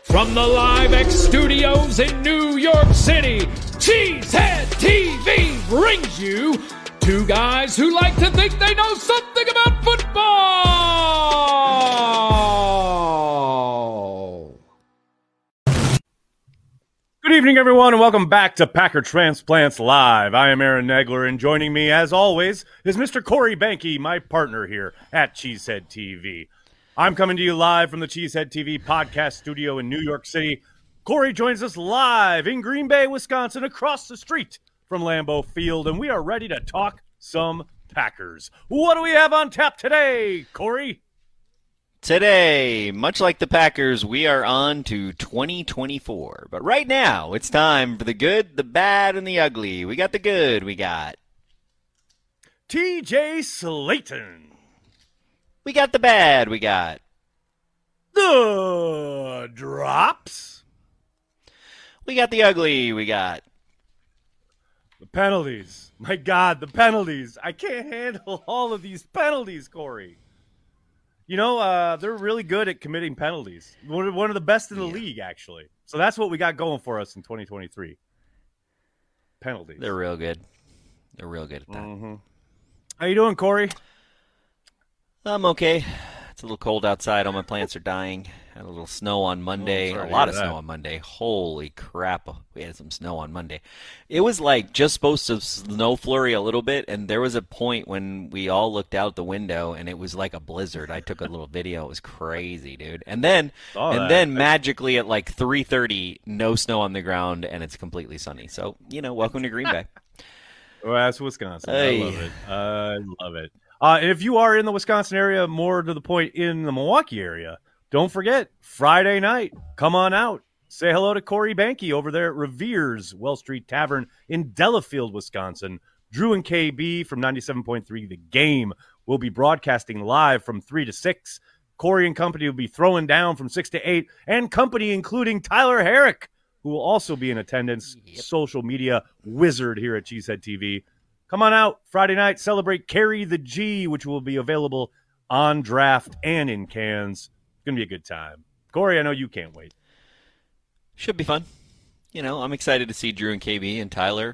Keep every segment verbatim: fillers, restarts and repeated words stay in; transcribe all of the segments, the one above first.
From the Live X Studios in New York City, Cheesehead T V brings you two guys who like to think they know something about football. Good evening, everyone, and welcome back to Packer Transplants Live. I am Aaron Negler, and joining me, as always, is Mister Corey Banky, my partner here at Cheesehead T V. I'm coming to you live from the Cheesehead T V podcast studio in New York City. Corey joins us live in Green Bay, Wisconsin, across the street from Lambeau Field, and we are ready to talk some Packers. What do we have on tap today, Corey? Today, much like the Packers, we are on to twenty twenty-four. But right now, it's time for the good, the bad, and the ugly. We got the good, we got T J Slaton. We got the bad, we got the drops. We got the ugly, we got the penalties. My God, the penalties. I can't handle all of these penalties, Corey. You know, uh, they're really good at committing penalties. One, one of the best in the yeah. league, actually. So that's what we got going for us in twenty twenty-three. Penalties. They're real good. They're real good at that. Mm-hmm. How you doing, Corey? I'm okay. It's a little cold outside. All my plants are dying. Had a little snow on Monday. Oh, a lot of that. snow on Monday. Holy crap. We had some snow on Monday. It was like just supposed to snow flurry a little bit, and there was a point when we all looked out the window, and it was like a blizzard. I took a little video. It was crazy, dude. And then oh, and that. then magically at like three thirty, no snow on the ground, and it's completely sunny. So, you know, welcome to Green Bay. Well, that's Wisconsin. Hey. I love it. I love it. Uh, if you are in the Wisconsin area, more to the point in the Milwaukee area, don't forget, Friday night, come on out. Say hello to Corey Banky over there at Revere's Well Street Tavern in Delafield, Wisconsin. Drew and K B from ninety-seven point three The Game will be broadcasting live from three to six. Corey and company will be throwing down from six to eight, and company including Tyler Herrick, who will also be in attendance, yep. social media wizard here at Cheesehead T V. Come on out Friday night, celebrate Carry the G, which will be available on draft and in cans. It's going to be a good time. Corey, I know you can't wait. Should be fun. You know, I'm excited to see Drew and K B and Tyler.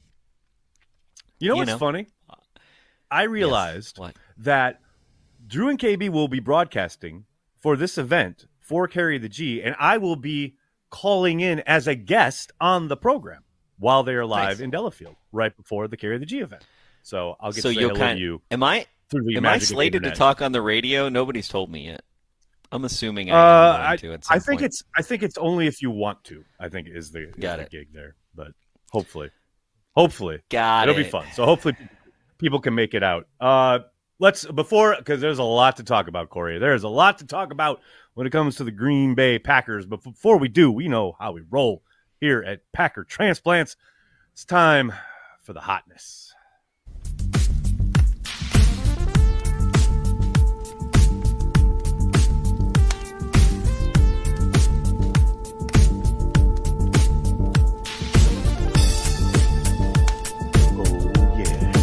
You know you what's know. funny? I realized yes. that Drew and K B will be broadcasting for this event for Carry the G, and I will be calling in as a guest on the program while they are live nice. in Delafield, right before the Carry the G event. So I'll get so to say you'll hello kind, to you. Am I through the am I magic of the slated to internet. talk on the radio? Nobody's told me yet. I'm assuming I Uh, am going I, to at some I think point. it's I think it's only if you want to. I think is the, is Got the it. gig there, but hopefully, hopefully Got it'll it. be fun. So hopefully people can make it out. Uh, let's before because there's a lot to talk about, Corey. There's a lot to talk about when it comes to the Green Bay Packers. But before we do, we know how we roll here at Packer Transplants. It's time for the hotness. Oh, yeah.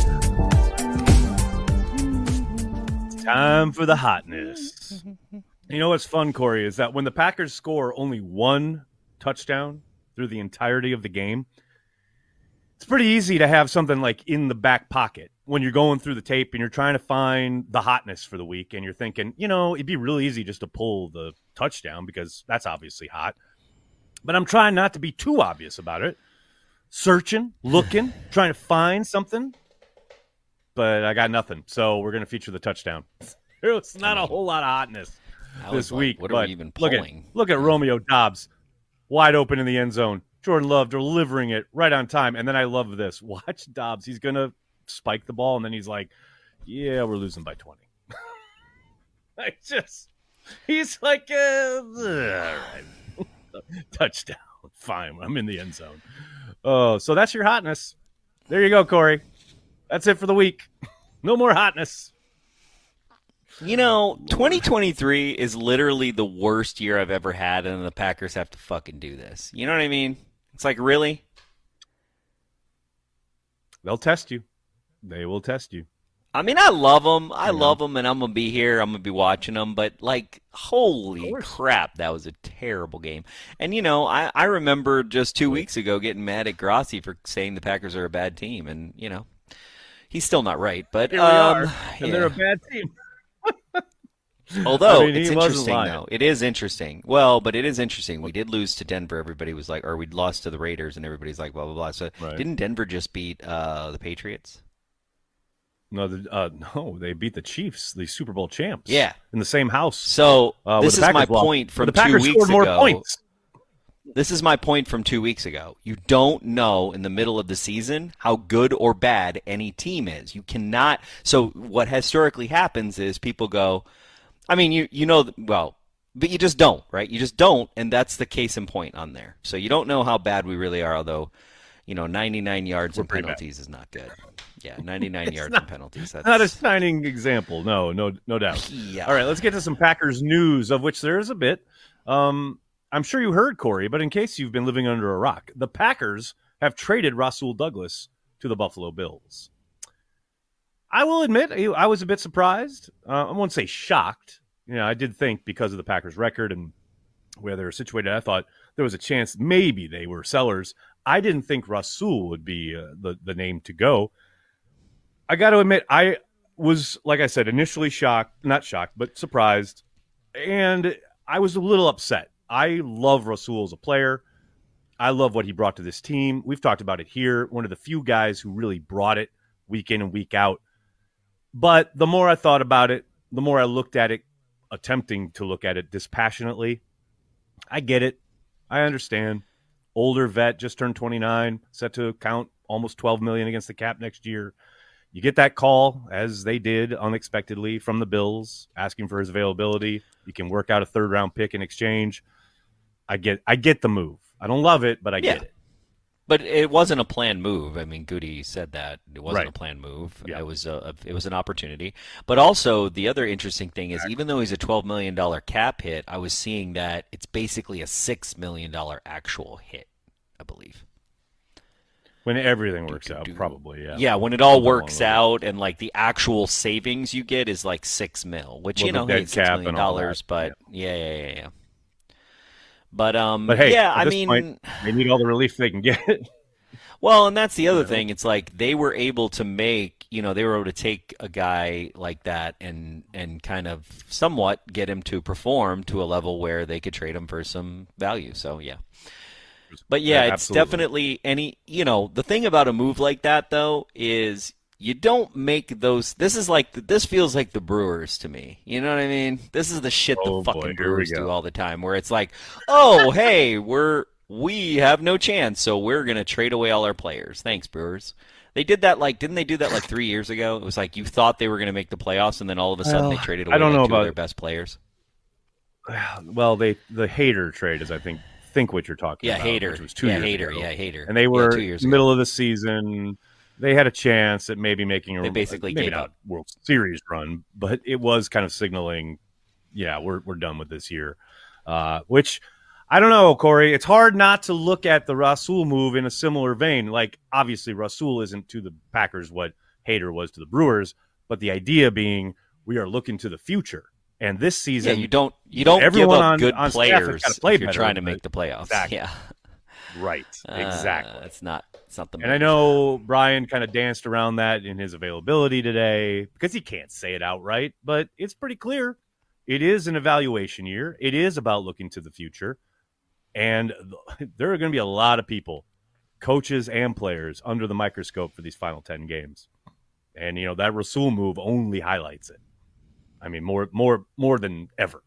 It's time for the hotness. You know what's fun, Corey, is that when the Packers score only one touchdown through the entirety of the game, it's pretty easy to have something like in the back pocket when you're going through the tape and you're trying to find the hotness for the week and you're thinking, you know, it'd be really easy just to pull the touchdown because that's obviously hot. But I'm trying not to be too obvious about it. Searching, looking, trying to find something. But I got nothing. So we're going to feature the touchdown. It's not a whole lot of hotness I this was like, week. what are but we even look at, pulling? look at Romeo Dobbs. Wide open in the end zone. Jordan Love delivering it right on time. And then I love this. Watch Dobbs. He's going to spike the ball, and then he's like, yeah, we're losing by twenty. I just, he's like, uh, all right. Touchdown. Fine. I'm in the end zone. Oh, so that's your hotness. There you go, Corey. That's it for the week. No more hotness. You know, twenty twenty-three is literally the worst year I've ever had, and the Packers have to fucking do this. You know what I mean? It's like, really? They'll test you. They will test you. I mean, I love them. I yeah. love them, and I'm going to be here. I'm going to be watching them. But, like, holy crap, that was a terrible game. And, you know, I, I remember just two weeks ago getting mad at Grossi for saying the Packers are a bad team. And, you know, he's still not right. But Here um, we are, and yeah. they're a bad team. Although, I mean, it's interesting, though. It is interesting. Well, but it is interesting. We did lose to Denver. Everybody was like, or we'd lost to the Raiders, and everybody's like, blah, blah, blah. So right. Didn't Denver just beat uh, the Patriots? No, the, uh, no, they beat the Chiefs, the Super Bowl champs. Yeah, in the same house. So uh, this is my point from the two Packers weeks scored more ago. Points. This is my point from two weeks ago. You don't know in the middle of the season how good or bad any team is. You cannot. So what historically happens is people go, I mean, you you know, well, but you just don't, right? You just don't, and that's the case in point on there. So you don't know how bad we really are, although, you know, ninety-nine yards We're and penalties bad. is not good. Yeah, ninety-nine yards not, and penalties. That's not a shining example. No, no, no doubt. Yeah. All right, let's get to some Packers news, of which there is a bit. Um, I'm sure you heard, Corey, but in case you've been living under a rock, the Packers have traded Rasul Douglas to the Buffalo Bills. I will admit, I was a bit surprised. Uh, I won't say shocked. You know, I did think because of the Packers' record and where they were situated, I thought there was a chance maybe they were sellers. I didn't think Rasul would be uh, the, the name to go. I got to admit, I was, like I said, initially shocked, not shocked, but surprised. And I was a little upset. I love Rasul as a player. I love what he brought to this team. We've talked about it here. One of the few guys who really brought it week in and week out. But the more I thought about it, the more I looked at it, attempting to look at it dispassionately. I get it. I understand. Older vet, just turned twenty-nine, set to count almost twelve million dollars against the cap next year. You get that call, as they did unexpectedly, from the Bills, asking for his availability. You can work out a third-round pick in exchange. I get I get the move. I don't love it, but I yeah. get it. But it wasn't a planned move. I mean, Goody said that. It wasn't right. a planned move. Yeah. It was a, it was an opportunity. But also, the other interesting thing is, even though he's a twelve million dollars cap hit, I was seeing that it's basically a six million dollars actual hit, I believe. When everything works out, probably, yeah. Yeah, when it all works out and, like, the actual savings you get is, like, six mil, which, well, you know, hey, six million dollars, but, yeah, yeah, yeah, yeah. But, um, but hey, yeah, at I this mean... point, they need all the relief they can get. Well, and that's the other thing. It's like they were able to make, you know, they were able to take a guy like that and, and kind of somewhat get him to perform to a level where they could trade him for some value. So, yeah. But, yeah, yeah it's absolutely. definitely any, you know, the thing about a move like that, though, is you don't make those. This is like, this feels like the Brewers to me. You know what I mean? This is the shit oh, the fucking boy, Brewers do all the time, where it's like, oh, hey, we're, we have no chance, so we're going to trade away all our players. Thanks, Brewers. They did that, like, didn't they do that like three years ago? It was like you thought they were going to make the playoffs, and then all of a sudden well, they traded away I don't like know two about, of their best players. Well, they the Hader trade is, I think, think what you're talking yeah, about. Hader. Which was two yeah, years Hader. ago. Yeah, Hader. And they were yeah, two years middle ago. of the season. They had a chance at maybe making a they basically maybe gave not up. World Series run, but it was kind of signaling, yeah, we're we're done with this year. Uh, which I don't know, Corey. It's hard not to look at the Rasul move in a similar vein. Like, obviously, Rasul isn't to the Packers what Hader was to the Brewers, but the idea being we are looking to the future. And this season, yeah, you don't you don't give up on, good on players play if you're better, trying to make the playoffs. Exactly. Yeah, right. Exactly. Uh, it's not. It's not the. And I know Brian kind of danced around that in his availability today because he can't say it outright, but it's pretty clear. It is an evaluation year. It is about looking to the future, and there are going to be a lot of people, coaches and players, under the microscope for these final ten games. And you know that Rasul move only highlights it. I mean, more, more, more than ever.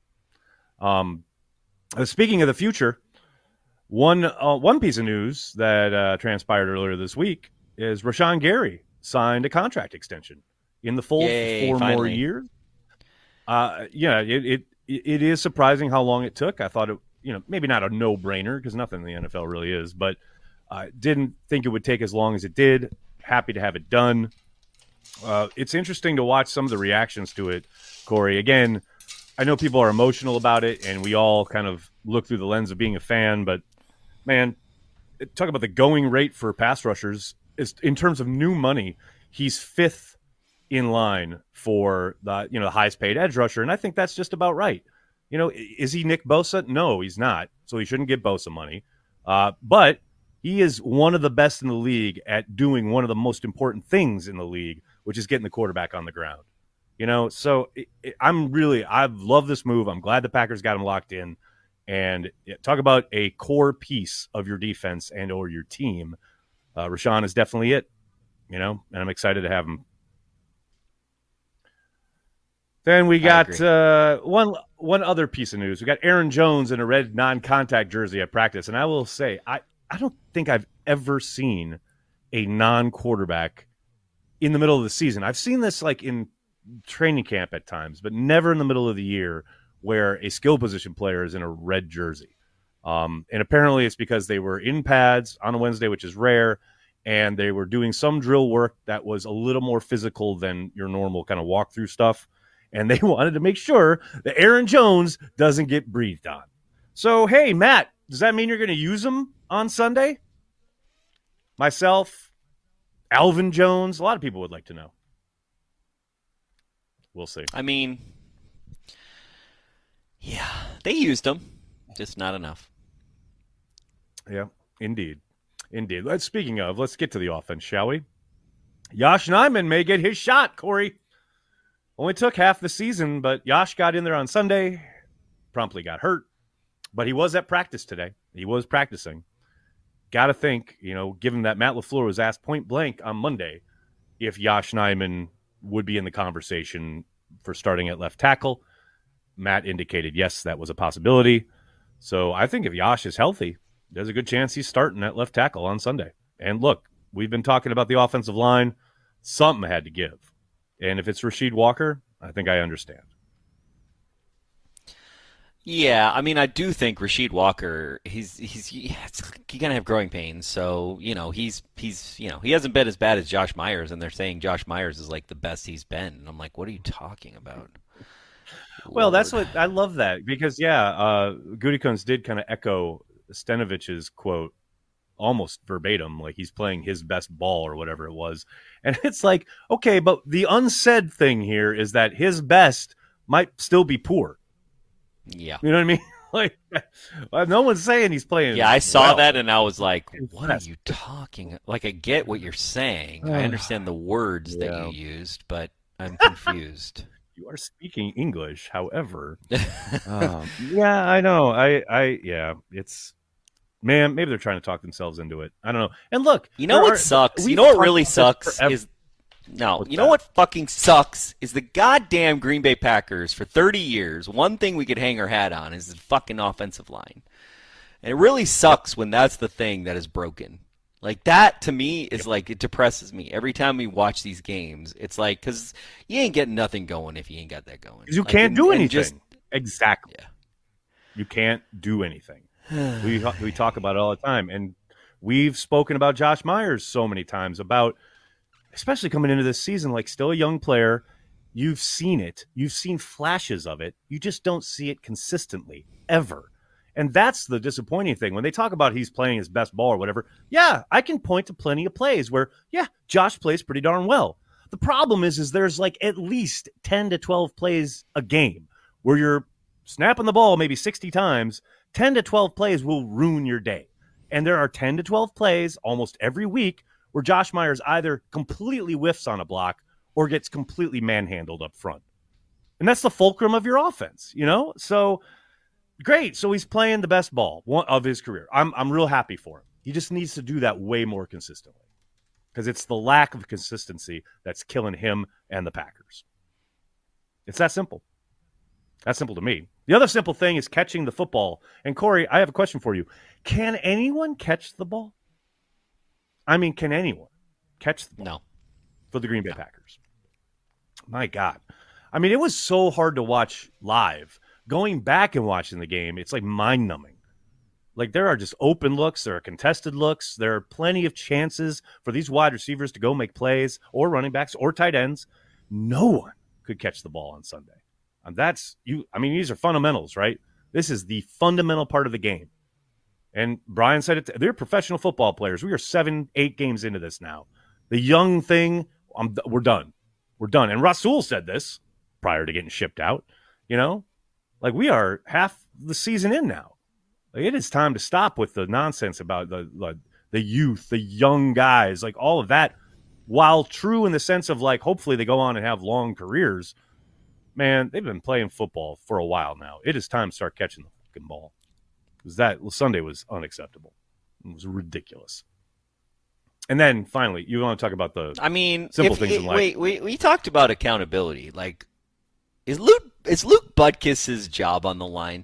Um, speaking of the future, one uh, one piece of news that uh, transpired earlier this week is Rashawn Gary signed a contract extension in the fold Yay, for four finally. more years. Uh, yeah, it, it it is surprising how long it took. I thought it, you know, maybe not a no brainer because nothing in the N F L really is, but I uh, didn't think it would take as long as it did. Happy to have it done. Uh, it's interesting to watch some of the reactions to it, Corey. Again, I know people are emotional about it, and we all kind of look through the lens of being a fan. But, man, talk about the going rate for pass rushers. Is, in terms of new money, he's fifth in line for the you know the highest paid edge rusher, and I think that's just about right. You know, is he Nick Bosa? No, he's not. So he shouldn't give Bosa money. Uh, but he is one of the best in the league at doing one of the most important things in the league, which is getting the quarterback on the ground. You know, so it, it, I'm really, I love this move. I'm glad the Packers got him locked in. And yeah, talk about a core piece of your defense and or your team. Uh, Rashawn is definitely it, you know, and I'm excited to have him. Then we got uh, one one other piece of news. We got Aaron Jones in a red non-contact jersey at practice. And I will say, I, I don't think I've ever seen a non-quarterback in the middle of the season. I've seen this like in training camp at times, but never in the middle of the year where a skill position player is in a red jersey. Um, and apparently it's because they were in pads on a Wednesday, which is rare, and they were doing some drill work that was a little more physical than your normal kind of walkthrough stuff. And they wanted to make sure that Aaron Jones doesn't get breathed on. So, hey, Matt, does that mean you're going to use him on Sunday? Myself, Alvin Jones, a lot of people would like to know. We'll see. I mean, yeah, they used him, just not enough. Yeah, indeed. Indeed. Let's, speaking of, let's get to the offense, shall we? Yosh Nijman may get his shot, Corey. Only took half the season, but Yosh got in there on Sunday, promptly got hurt. But he was at practice today. He was practicing. Got to think, you know, given that Matt LaFleur was asked point blank on Monday if Yosh Nijman would be in the conversation for starting at left tackle. Matt indicated, yes, that was a possibility. So I think if Yosh is healthy, there's a good chance he's starting at left tackle on Sunday. And look, we've been talking about the offensive line. Something had to give. And if it's Rasheed Walker, I think I understand. Yeah, I mean, I do think Rasheed Walker, he's he's he's gonna have growing pains. So you know, he's he's you know he hasn't been as bad as Josh Myers, and they're saying Josh Myers is like the best he's been. And I'm like, what are you talking about? Well, Lord. that's what I love that because yeah, uh, Gutekunst did kind of echo Stenovich's quote almost verbatim, like he's playing his best ball or whatever it was. And it's like, okay, but the unsaid thing here is that his best might still be poor. Yeah. You know what I mean? Like, no one's saying he's playing. Yeah, I saw well. that and I was like, what are you talking? Like, I get what you're saying. I understand the words yeah. that you used, but I'm confused. You are speaking English, however. um, yeah, I know. I, I, yeah, it's, man, maybe they're trying to talk themselves into it. I don't know. And look, you know what are, sucks? You know what really sucks is no. What's you know that? What fucking sucks is the goddamn Green Bay Packers for thirty years. One thing we could hang our hat on is the fucking offensive line, and it really sucks when that's the thing that is broken. Like that to me is yep. like it depresses me every time we watch these games. It's like because you ain't getting nothing going if you ain't got that going. You like, can't and, do and anything. Just, exactly. Yeah. You can't do anything. we we talk about it all the time, and we've spoken about Josh Myers so many times about, especially coming into this season, like still a young player. You've seen it. You've seen flashes of it. You just don't see it consistently ever. And that's the disappointing thing. When they talk about he's playing his best ball or whatever, yeah, I can point to plenty of plays where, yeah, Josh plays pretty darn well. The problem is, is there's like at least ten to twelve plays a game where you're snapping the ball maybe sixty times. ten to twelve plays will ruin your day. And there are ten to twelve plays almost every week where Josh Myers either completely whiffs on a block or gets completely manhandled up front. And that's the fulcrum of your offense, you know? So, great. So he's playing the best ball of his career. I'm I'm real happy for him. He just needs to do that way more consistently because it's the lack of consistency that's killing him and the Packers. It's that simple. That's simple to me. The other simple thing is catching the football. And Corey, I have a question for you. Can anyone catch the ball? I mean, can anyone catch the ball? No. For the Green Bay Packers? My God. I mean, it was so hard to watch live. Going back and watching the game, it's like mind-numbing. Like, there are just open looks. There are contested looks. There are plenty of chances for these wide receivers to go make plays, or running backs, or tight ends. No one could catch the ball on Sunday. And that's you. I mean, these are fundamentals, right? This is the fundamental part of the game. And Brian said it. They're professional football players. We are seven, eight games into this now. The young thing, I'm, we're done. We're done. And Rasul said this prior to getting shipped out. You know, like we are half the season in now. Like, it is time to stop with the nonsense about the, the the youth, the young guys, like all of that. While true in the sense of like, hopefully they go on and have long careers. Man, they've been playing football for a while now. It is time to start catching the fucking ball. Because that well, Sunday was unacceptable. It was ridiculous. And then finally, you want to talk about the I mean, simple if, things it, in life. Wait, we we talked about accountability. Like, is Luke is Luke Butkus' job on the line?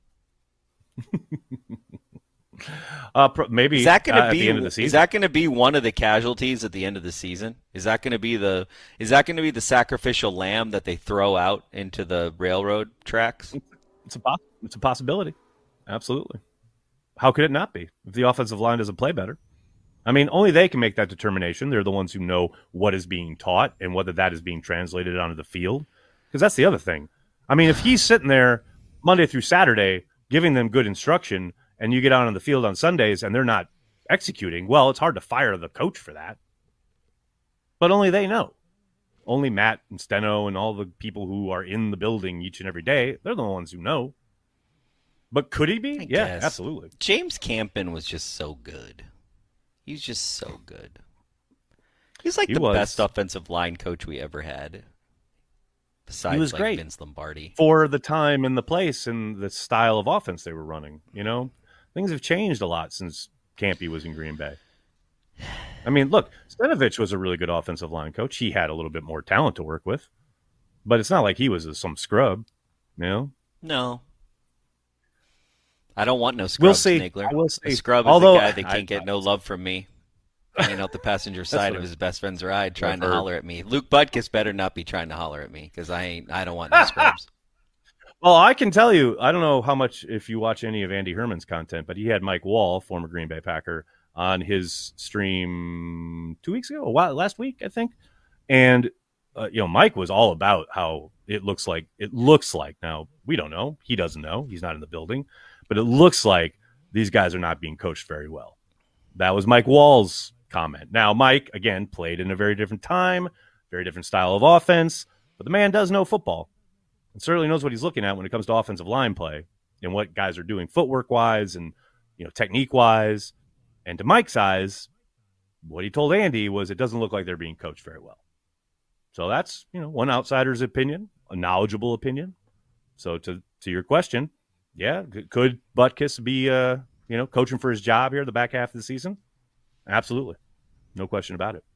uh, pro- maybe is that going uh, to at be the end of the season. Is that going to be one of the casualties at the end of the season? Is that going to be the is that going to be the sacrificial lamb that they throw out into the railroad tracks? It's a poss- it's a possibility. Absolutely. How could it not be if the offensive line doesn't play better? I mean, only they can make that determination. They're the ones who know what is being taught and whether that is being translated onto the field. Because that's the other thing. I mean, if he's sitting there Monday through Saturday giving them good instruction and you get out on the field on Sundays and they're not executing, well, it's hard to fire the coach for that. But only they know. Only Matt and Steno and all the people who are in the building each and every day, they're the ones who know. But could he be? I Yeah, guess. absolutely. James Campen was just so good. He's just so good. He's like He the was. best offensive line coach we ever had. Besides, He was like great. Vince Lombardi. For the time and the place and the style of offense they were running, you know? Things have changed a lot since Campy was in Green Bay. I mean, look, Stenovich was a really good offensive line coach. He had a little bit more talent to work with. But it's not like he was a, some scrub, you know? No. I don't want no scrub, We'll see. Snigler. I will see. A scrub is Although- a guy that can't I- get no love from me. Hanging out the passenger side what of his best friend's ride, trying to heard. holler at me. Luke Butkus better not be trying to holler at me because I ain't. I don't want no scrubs. Well, I can tell you, I don't know how much if you watch any of Andy Herman's content, but he had Mike Wall, former Green Bay Packer, on his stream two weeks ago, a while, last week, I think. And, uh, you know, Mike was all about how it looks like, it looks like, now, we don't know. He doesn't know. He's not in the building. But it looks like these guys are not being coached very well. That was Mike Wall's comment. Now, Mike, again, played in a very different time, very different style of offense, but the man does know football and certainly knows what he's looking at when it comes to offensive line play and what guys are doing footwork-wise and, you know, technique-wise. And to Mike's eyes, what he told Andy was it doesn't look like they're being coached very well. So that's, you know, one outsider's opinion, a knowledgeable opinion. So to to your question, yeah, could Butkus be, uh, you know, coaching for his job here the back half of the season? Absolutely. No question about it.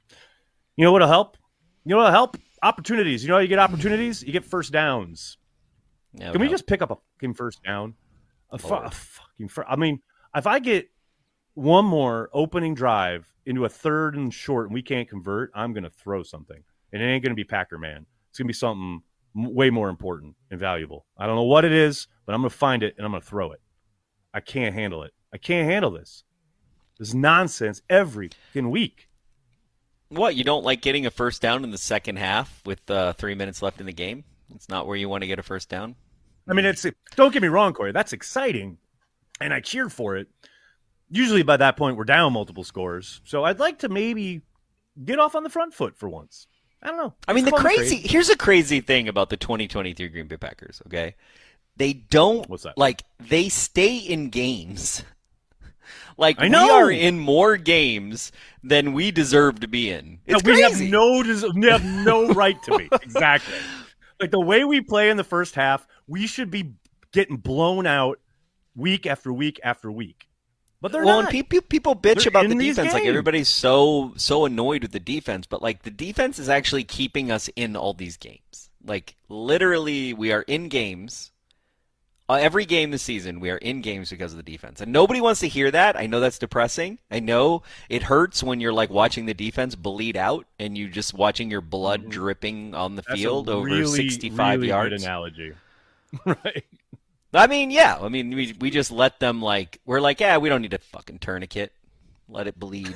You know what'll help? You know what'll help? Opportunities. You know how you get opportunities? You get first downs. Yeah, Can we no. just pick up a fucking first down? A, fu- a fucking fir- I mean, if I get one more opening drive into a third and short and we can't convert, I'm going to throw something. And it ain't going to be Packer Man. It's going to be something m- way more important and valuable. I don't know what it is, but I'm going to find it and I'm going to throw it. I can't handle it. I can't handle this. This nonsense every fucking week. What, you don't like getting a first down in the second half with uh, three minutes left in the game? It's not where you want to get a first down? I mean, it's don't get me wrong, Corey. That's exciting, and I cheered for it. Usually by that point, we're down multiple scores. So I'd like to maybe get off on the front foot for once. I don't know. I mean, It's the fun to crazy, trade. here's a crazy thing about the twenty twenty-three Green Bay Packers, okay? They don't, What's that? like, they stay in games. Like, I know. we are in more games than we deserve to be in. It's we crazy. have no des- we have no right to be. Exactly. Like the way we play in the first half, we should be getting blown out week after week after week. But they're well, not. and pe- people bitch They're about in the these defense. Like, games. everybody's so so annoyed with the defense, but like the defense is actually keeping us in all these games. Like, literally, we are in games. Uh, every game this season, we are in games because of the defense. And nobody wants to hear that. I know that's depressing. I know it hurts when you're like watching the defense bleed out and you just watching your blood dripping on the That's field a over really, sixty-five really yards. Good analogy. Right. I mean, yeah. I mean, we we just let them, like, we're like, yeah, we don't need a fucking tourniquet. Let it bleed.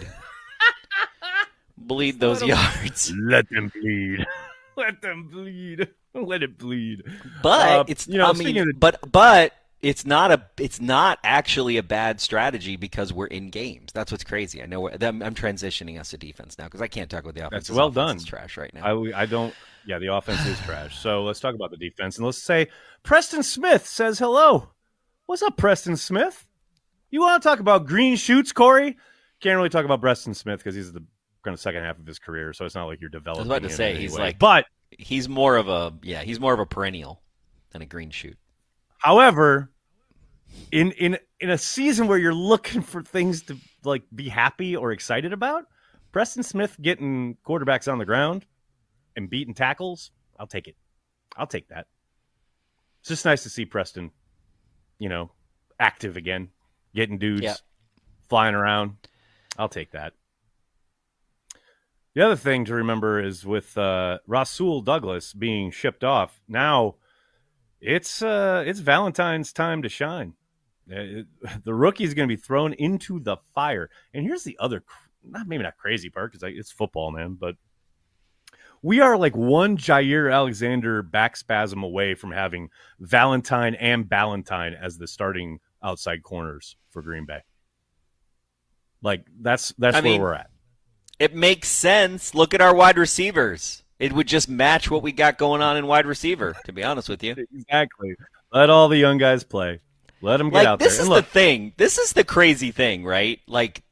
Bleed those Let 'em- yards. Let them bleed. Let them bleed. Let it bleed. But Uh, it's, you know, I speaking mean, of the- but but it's not a it's not actually a bad strategy because we're in games. That's what's crazy. I know we're, I'm, I'm transitioning us to defense now because I can't talk about the offense. That's well offense done. Is trash right now. I, I don't. Yeah, the offense is trash. So let's talk about the defense and let's say Preston Smith says hello. What's up, Preston Smith? You want to talk about green shoots, Corey? Can't really talk about Preston Smith because he's the kind of second half of his career, so it's not like you're developing. I was about to say he's anyway. like, but he's more of a yeah, he's more of a perennial than a green shoot. However, in in in a season where you're looking for things to like be happy or excited about, Preston Smith getting quarterbacks on the ground and beating tackles, I'll take it. I'll take that. It's just nice to see Preston, you know, active again, getting dudes yeah. flying around. I'll take that. The other thing to remember is with uh, Rasul Douglas being shipped off, now it's uh, it's Valentine's time to shine. Uh, the rookie's going to be thrown into the fire. And here's the other, not maybe not crazy part, because like, it's football, man, but we are like one Jair Alexander back spasm away from having Valentine and Ballantyne as the starting outside corners for Green Bay. Like, that's that's I where mean, we're at. It makes sense. Look at our wide receivers. It would just match what we got going on in wide receiver, to be honest with you. Exactly. Let all the young guys play. Let them get like, out this there. This is look, the thing. This is the crazy thing, right? Like,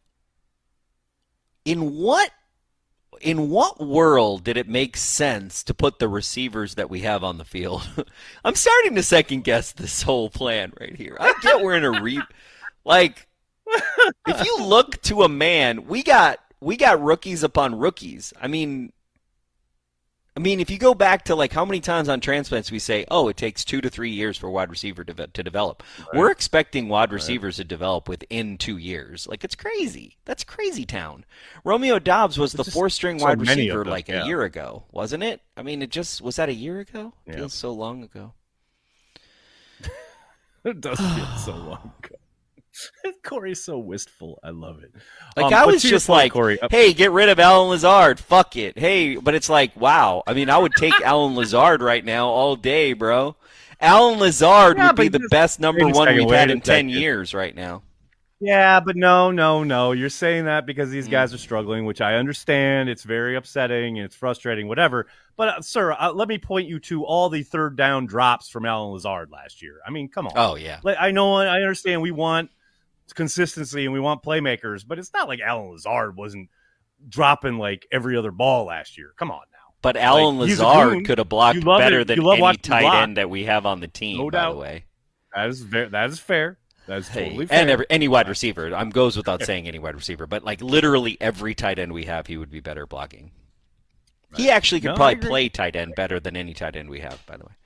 in what in what world did it make sense to put the receivers that we have on the field? I'm starting to second guess this whole plan right here. I get we're in a re like if you look to a man, we got we got rookies upon rookies. I mean I mean, if you go back to like how many times on transplants we say, "Oh, it takes two to three years for a wide receiver to, to develop." Right. We're expecting wide receivers right. to develop within two years. Like, it's crazy. That's crazy town. Romeo Doubs was it's the four-string so wide receiver them, like yeah. a year ago, wasn't it? I mean, it just was that a year ago? It yeah. feels so long ago. It does feel so long ago. Corey's so wistful. I love it. Like um, I was just point, like, Corey, uh, hey, get rid of Alan Lazard. Fuck it. Hey, but it's like, wow. I mean, I would take Alan Lazard right now all day, bro. Alan Lazard yeah, would be the best number one second, we've had in ten years right now. Yeah, but no, no, no. You're saying that because these guys are struggling, which I understand. It's very upsetting and it's frustrating, whatever. But, uh, sir, uh, let me point you to all the third down drops from Alan Lazard last year. I mean, come on. Oh, yeah. Like, I know, I understand we want consistency and we want playmakers, but it's not like Alan Lazard wasn't dropping like every other ball last year. Come on now. But Alan like, Lazard could have blocked better it. than any tight block. end that we have on the team, no by doubt. the way. That is very, that is fair. That is totally hey, fair. And every, any wide receiver. I'm goes without saying any wide receiver, but like literally every tight end we have, he would be better blocking. Right. He actually could no, probably play tight end better than any tight end we have, by the way.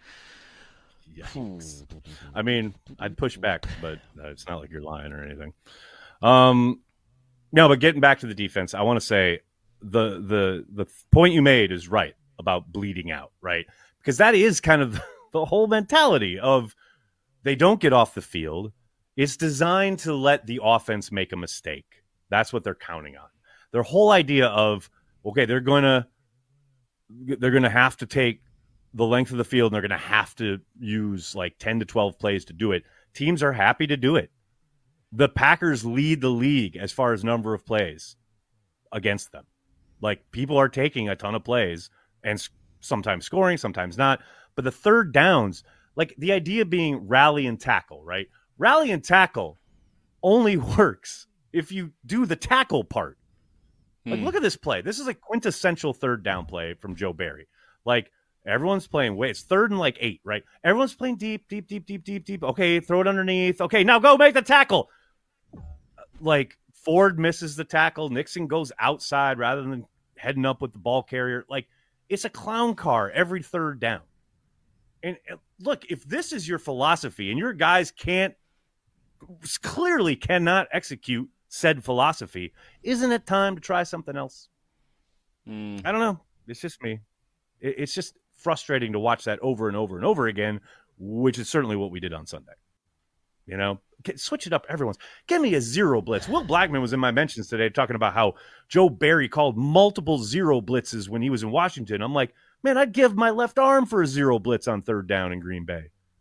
Yikes. I mean, I'd push back, but uh, it's not like you're lying or anything. Um, no, but getting back to the defense, I want to say the the the point you made is right about bleeding out, right? Because that is kind of the whole mentality of they don't get off the field. It's designed to let the offense make a mistake. That's what they're counting on. Their whole idea of, okay, they're going to they're going to have to take the length of the field, and they're going to have to use like ten to twelve plays to do it. Teams are happy to do it. The Packers lead the league as far as number of plays against them. Like, people are taking a ton of plays and sometimes scoring, sometimes not. But the third downs, like the idea being rally and tackle, right? Rally and tackle only works if you do the tackle part. Like, hmm. look at this play. This is a quintessential third down play from Joe Barry. Like, everyone's playing way. It's third and like eight, right? Everyone's playing deep, deep, deep, deep, deep, deep. Okay, throw it underneath. Okay, now go make the tackle. Like, Ford misses the tackle. Nixon goes outside rather than heading up with the ball carrier. Like, it's a clown car every third down. And look, if this is your philosophy and your guys can't, clearly cannot execute said philosophy, isn't it time to try something else? Mm. I don't know. It's just me. It's just frustrating to watch that over and over and over again, which is certainly what we did on Sunday. You know, switch it up, everyone's. Give me a zero blitz. Will Blackman was in my mentions today talking about how Joe Barry called multiple zero blitzes when he was in Washington. I'm like, man, I'd give my left arm for a zero blitz on third down in Green Bay.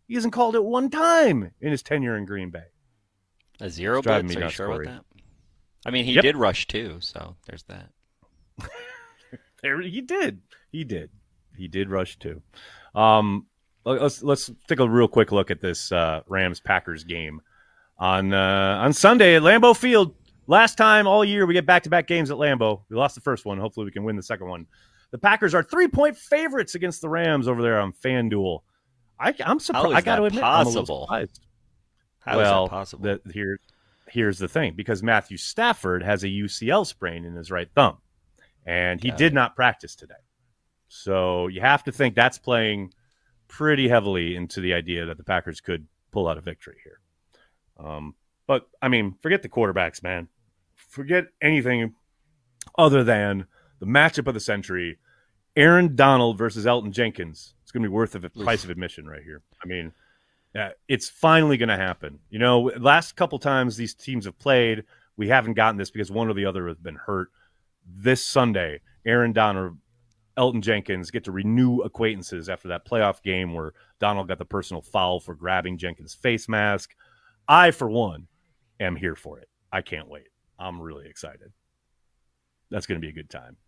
He hasn't called it one time in his tenure in Green Bay. A zero driving blitz? me Are you nuts, sure Corey. about that? I mean, he Yep. did rush too, so there's that. There, he did. He did. He did rush too. Um, let's let's take a real quick look at this uh, Rams Packers game on uh, on Sunday at Lambeau Field. Last time all year we get back to back games at Lambeau. We lost the first one. Hopefully we can win the second one. The Packers are three point favorites against the Rams over there on FanDuel. I, I'm surprised. How is I got to that admit, I'm a little possible? surprised. How is well, that possible? The, here, here's the thing: because Matthew Stafford has a U C L sprain in his right thumb, and he Got did it. not practice today. So you have to think that's playing pretty heavily into the idea that the Packers could pull out a victory here. Um, but I mean, forget the quarterbacks, man. Forget anything other than the matchup of the century: Aaron Donald versus Elton Jenkins. It's going to be worth the price of admission right here. I mean, uh, it's finally going to happen. You know, last couple times these teams have played, we haven't gotten this because one or the other has been hurt. This Sunday, Aaron Donald, Elton Jenkins get to renew acquaintances after that playoff game where Donald got the personal foul for grabbing Jenkins' face mask. I, for one, am here for it. I can't wait. I'm really excited. That's going to be a good time.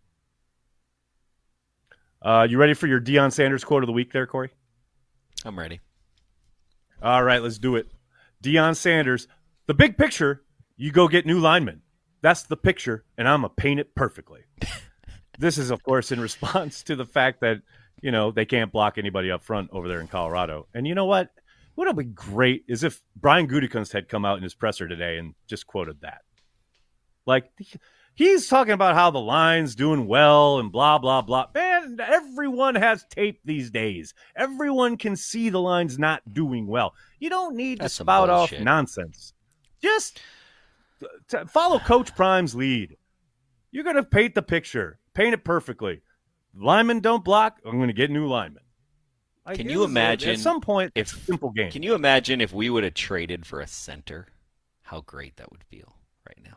Uh, you ready for your Deion Sanders quote of the week there, Corey? I'm ready. All right, let's do it. Deion Sanders, the big picture, you go get new linemen. That's the picture, and I'm going to paint it perfectly. This is, of course, in response to the fact that, you know, they can't block anybody up front over there in Colorado. And you know what? What would be great is if Brian Gutekunst had come out in his presser today and just quoted that. Like, he's talking about how the line's doing well and blah, blah, blah. Man, everyone has tape these days. Everyone can see the line's not doing well. You don't need That's to some spout off bullshit. nonsense. Just t- follow Coach Prime's lead. You're going to paint the picture. Paint it perfectly. Linemen don't block. I'm going to get new linemen. I Can guess you at- imagine At some point, if- it's a simple game. Can you imagine if we would have traded for a center? How great that would feel right now.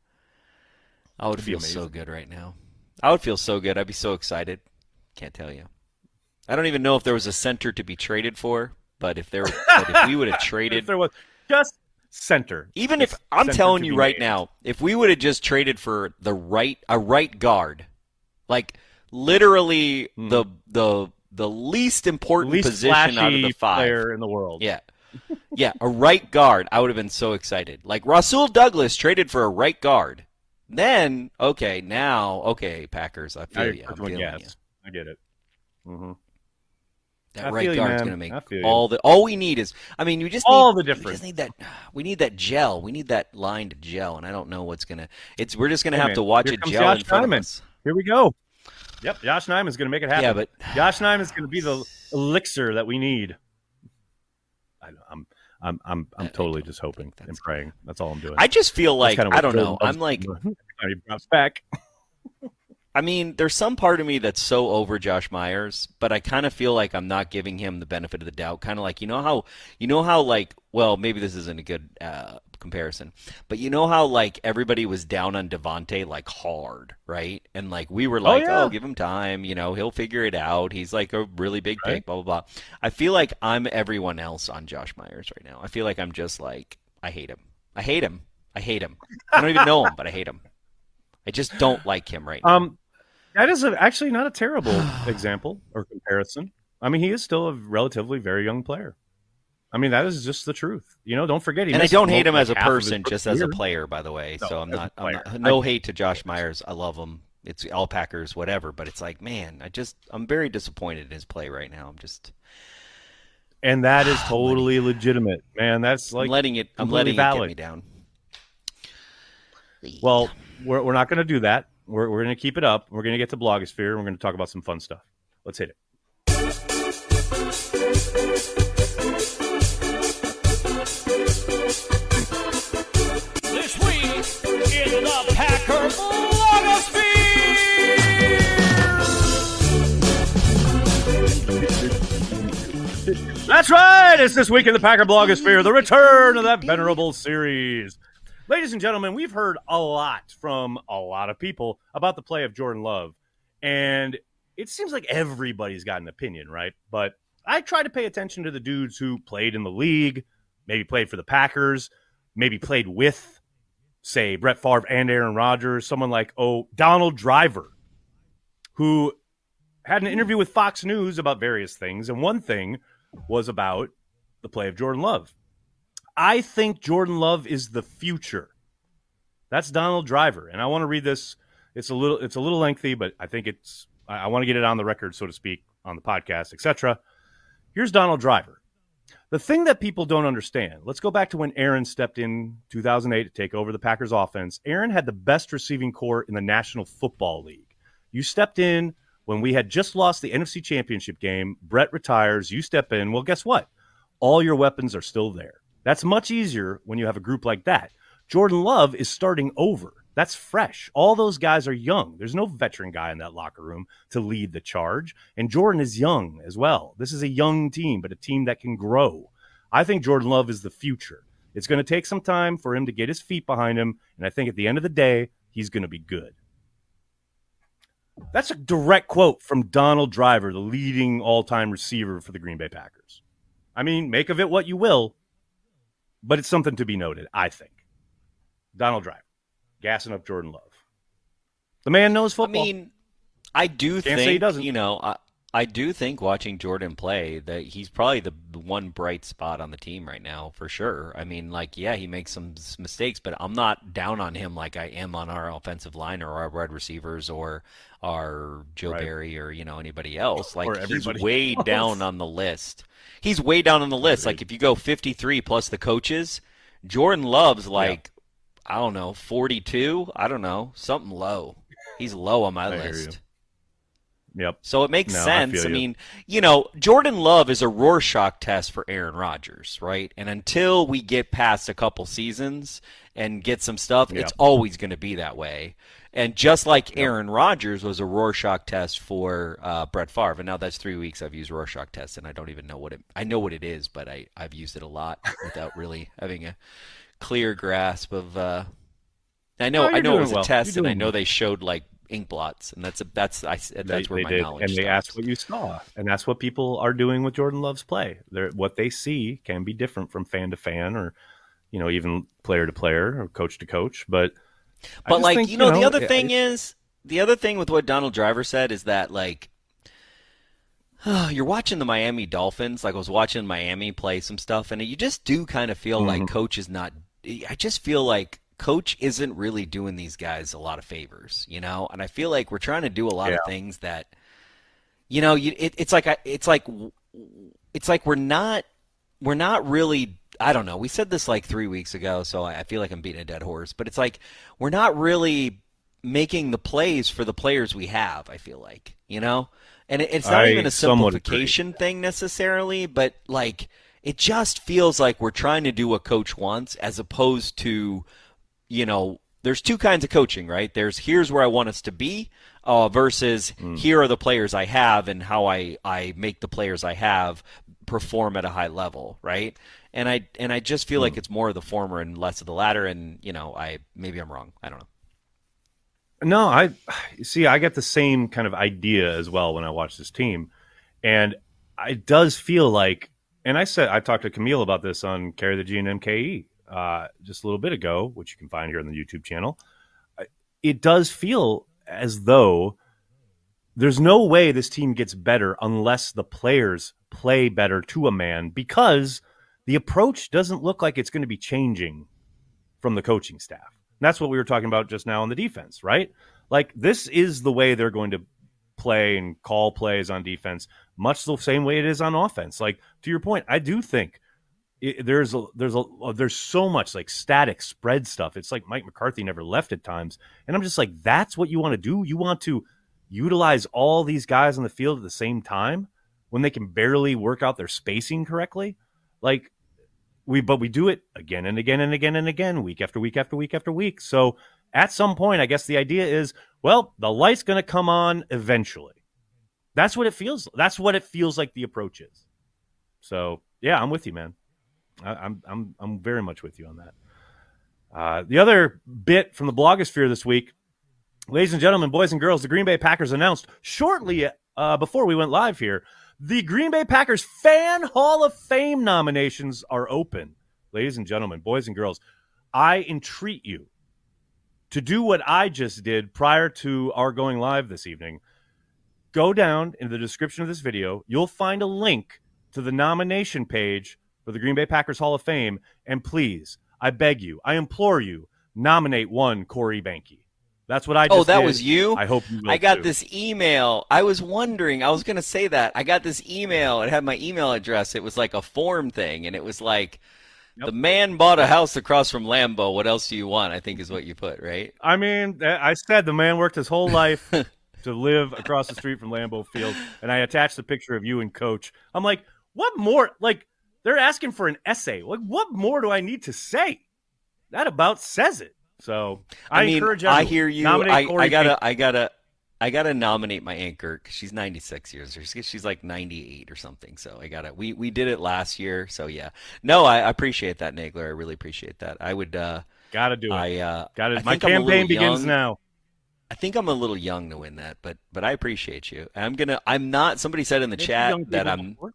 I would It'd be feel so amazing. good right now. I would feel so good. I'd be so excited. Can't tell you. I don't even know if there was a center to be traded for, but if there, but if we would have If traded, there was just center. even if Just I'm center telling to you be right named. now, if we would have just traded for the right, a right guard, like literally Hmm. the the the least important least position out of flashy the five. player in the world. Yeah. Yeah, a right guard. I would have been so excited. Like Rasul Douglas traded for a right guard. Then, okay, now, okay, Packers, I Now feel you're you. I'm doing feeling gas. you. I get it. Mm-hmm. That I right feel you, guard's man. going to make I feel you. all the. All we need is, I mean, you just All need, the We difference. just need that. We need that gel. We need that line to gel, and I don't know what's gonna. It's we're just gonna Hey, have man, to watch here it comes gel Josh in front Neiman. of us. Here we go. Yep, Josh Neiman's going to make it happen. Yeah, but Josh Neiman's going to be the elixir that we need. I, I'm, I'm, I'm, I'm I- I totally don't just hoping think and that's- praying. That's all I'm doing. I just feel That's like kinda I what don't Jordan know. does I'm like, when he bounces back. I mean, there's some part of me that's so over Josh Myers, but I kind of feel like I'm not giving him the benefit of the doubt. Kind of like, you know how, you know how like, well, maybe this isn't a good uh, comparison, but you know how like everybody was down on Devontae like hard, right? And like we were like, yeah. oh, give him time, you know, he'll figure it out. He's like a really big pick, Right. blah blah blah. I feel like I'm everyone else on Josh Myers right now. I feel like I'm just like, I hate him. I hate him. I hate him. I don't even know him, but I hate him. I just don't like him right now. Um, that is a, actually not a terrible example or comparison. I mean, he is still a relatively very young player. I mean, that is just the truth. You know, don't forget he And I missed don't hate most- him as a like half of his person, rookie just as a year. player, by the way. No, so I'm as a not, I'm player. not no I- hate to Josh Myers. I love him. It's all Packers, whatever. But it's like, man, I just I'm very disappointed in his play right now. I'm just And that is totally legitimate, man. That's like I'm letting it I'm completely letting it get valid. me down. Well, we're we're not going to do that. We're we're going to keep it up. We're going to get to Blogosphere, and we're going to talk about some fun stuff. Let's hit it. This week in the Packer Blogosphere. That's right. It's this week in the Packer Blogosphere, the return of that venerable series. Ladies and gentlemen, we've heard a lot from a lot of people about the play of Jordan Love, and it seems like everybody's got an opinion, right? But I try to pay attention to the dudes who played in the league, maybe played for the Packers, maybe played with, say, Brett Favre and Aaron Rodgers, someone like, oh, Donald Driver, who had an interview with Fox News about various things, and one thing was about the play of Jordan Love. I think Jordan Love is the future. That's Donald Driver, and I want to read this. It's a little, it's a little lengthy, but I think it's. I, I want to get it on the record, so to speak, on the podcast, et cetera. Here's Donald Driver. The thing that people don't understand. Let's go back to when Aaron stepped in two thousand eight to take over the Packers offense. Aaron had the best receiving corps in the National Football League. You stepped in when we had just lost the N F C Championship game. Brett retires. You step in. Well, guess what? All your weapons are still there. That's much easier when you have a group like that. Jordan Love is starting over. That's fresh. All those guys are young. There's no veteran guy in that locker room to lead the charge. And Jordan is young as well. This is a young team, but a team that can grow. I think Jordan Love is the future. It's going to take some time for him to get his feet behind him. And I think at the end of the day, he's going to be good. That's a direct quote from Donald Driver, the leading all-time receiver for the Green Bay Packers. I mean, make of it what you will, but it's something to be noted, I think. Donald Driver, gassing up Jordan Love. The man knows football. I mean, I do Can't think, say he doesn't. you know, I, I do think watching Jordan play that he's probably the one bright spot on the team right now, for sure. I mean, like, yeah, he makes some mistakes, but I'm not down on him like I am on our offensive line or our wide receivers or our Joe Right. Barry or, you know, anybody else. Like, Or he's everybody way else. down on the list. He's way down on the list. Like, if you go fifty-three plus the coaches, Jordan Love's like, I don't know, forty-two? I don't know, something low. He's low on my I hear list. Yep. So it makes No, I sense. feel I, you. mean, you know, Jordan Love is a Rorschach test for Aaron Rodgers, right? And until we get past a couple seasons and get some stuff, Yeah. it's always going to be that way. And just like Aaron Rodgers was a Rorschach test for uh, Brett Favre, and now that's three weeks I've used Rorschach test, and I don't even know what it. I know what it is, but I I've used it a lot without really having a clear grasp of. Uh, I know No, I you're know it doing was a well. test, You're and I doing know well. they showed like ink blots, and that's a that's I, that's They, where they my did, knowledge and they stops. asked what you saw, and that's what people are doing with Jordan Love's play. They're, what they see can be different from fan to fan, or you know, even player to player, or coach to coach. But, I But just like think, you know, the other it- thing it- is the other thing with what Donald Driver said is that like you're watching the Miami Dolphins. Like I was watching Miami play some stuff, and you just do kind of feel like Mhm. coach is not. I just feel like coach isn't really doing these guys a lot of favors, you know. And I feel like we're trying to do a lot Yeah. of things that, you know, you, it, it's like I- it's like it's like we're not we're not really. I don't know. We said this like three weeks ago, so I I feel like I'm beating a dead horse. But it's like we're not really making the plays for the players we have. I feel like, you know, and it, it's not I even a somewhat agree. simplification thing necessarily, but like it just feels like we're trying to do what coach wants, as opposed to, you know, there's two kinds of coaching, right? There's here's where I want us to be, uh, versus Mm. here are the players I have and how I, I make the players I have perform at a high level, right? And I and I just feel like it's more of the former and less of the latter. And you know, I maybe I'm wrong. I don't know. No, I see. I get the same kind of idea as well when I watch this team, and it does feel like. And I said I talked to Camille about this on Carry the G and M K E uh, just a little bit ago, which you can find here on the YouTube channel. It does feel as though there's no way this team gets better unless the players play better to a man, because the approach doesn't look like it's going to be changing from the coaching staff. And that's what we were talking about just now on the defense, right? Like, this is the way they're going to play and call plays on defense, much the same way it is on offense. Like, to your point, I do think it, there's a, there's a, there's so much like static spread stuff. It's like Mike McCarthy never left at times. And I'm just like, that's what you want to do? You want to utilize all these guys on the field at the same time when they can barely work out their spacing correctly? Like, we, but we do it again and again and again and again, week after week after week after week. So at some point, I guess the idea is, well, the light's going to come on eventually. That's what it feels. That's what it feels like the approach is. So yeah, I'm with you, man. I, I'm I'm I'm very much with you on that. Uh, the other bit from the blogosphere this week, ladies and gentlemen, boys and girls, the Green Bay Packers announced shortly uh, before we went live here The Green Bay Packers Fan Hall of Fame nominations are open. Ladies and gentlemen, boys and girls, I entreat you to do what I just did prior to our going live this evening. Go down in the description of this video. You'll find a link to the nomination page for the Green Bay Packers Hall of Fame. And please, I beg you, I implore you, nominate one Corey Behnke. That's what I just Oh, that did. was you? I hope you will I got too. this email. I was wondering. I was going to say that. I got this email. It had my email address. It was like a form thing. And it was like, yep. The man bought a house across from Lambeau. What else do you want? I think is what you put, right? I mean, I said the man worked his whole life to live across the street from Lambeau Field. And I attached the picture of you and Coach. I'm like, what more? Like, they're asking for an essay. Like, what more do I need to say? That about says it. So I, I mean, encourage everyone. I hear you. I, I gotta, I gotta, I gotta nominate my anchor because she's ninety-six years. She's, she's like ninety-eight or something. So I gotta. We we did it last year. So yeah. No, I, I appreciate that, Nagler. I really appreciate that. I would. Uh, gotta do it. I uh, gotta. I my think I'm a campaign little begins young. now. I think I'm a little young to win that, but but I appreciate you. I'm gonna. I'm not. Somebody said in the Maybe chat young that people I'm. before.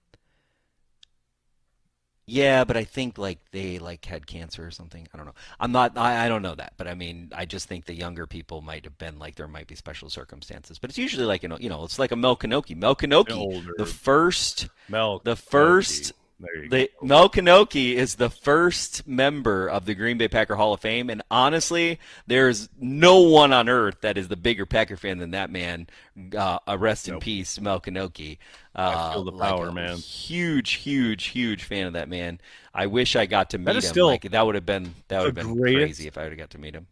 Yeah, but I think like they like had cancer or something. I don't know. I'm not. I, I don't know that, but I mean, I just think the younger people might have been like there might be special circumstances. But it's usually like you know, you know, it's like a Mel Kanoki. Mel Kanoki, the first, Mel, the first. There you The, go. Mel Kanoki is the first member of the Green Bay Packer Hall of Fame, and honestly, there's no one on earth that is the bigger Packer fan than that man. Uh, uh, rest Nope. in peace, Mel Kanoki. Uh, I feel the like power, a man. Huge, huge, huge fan of that man. I wish I got to meet That is him. still Like that would have been that would have the been greatest- crazy if I would have got to meet him.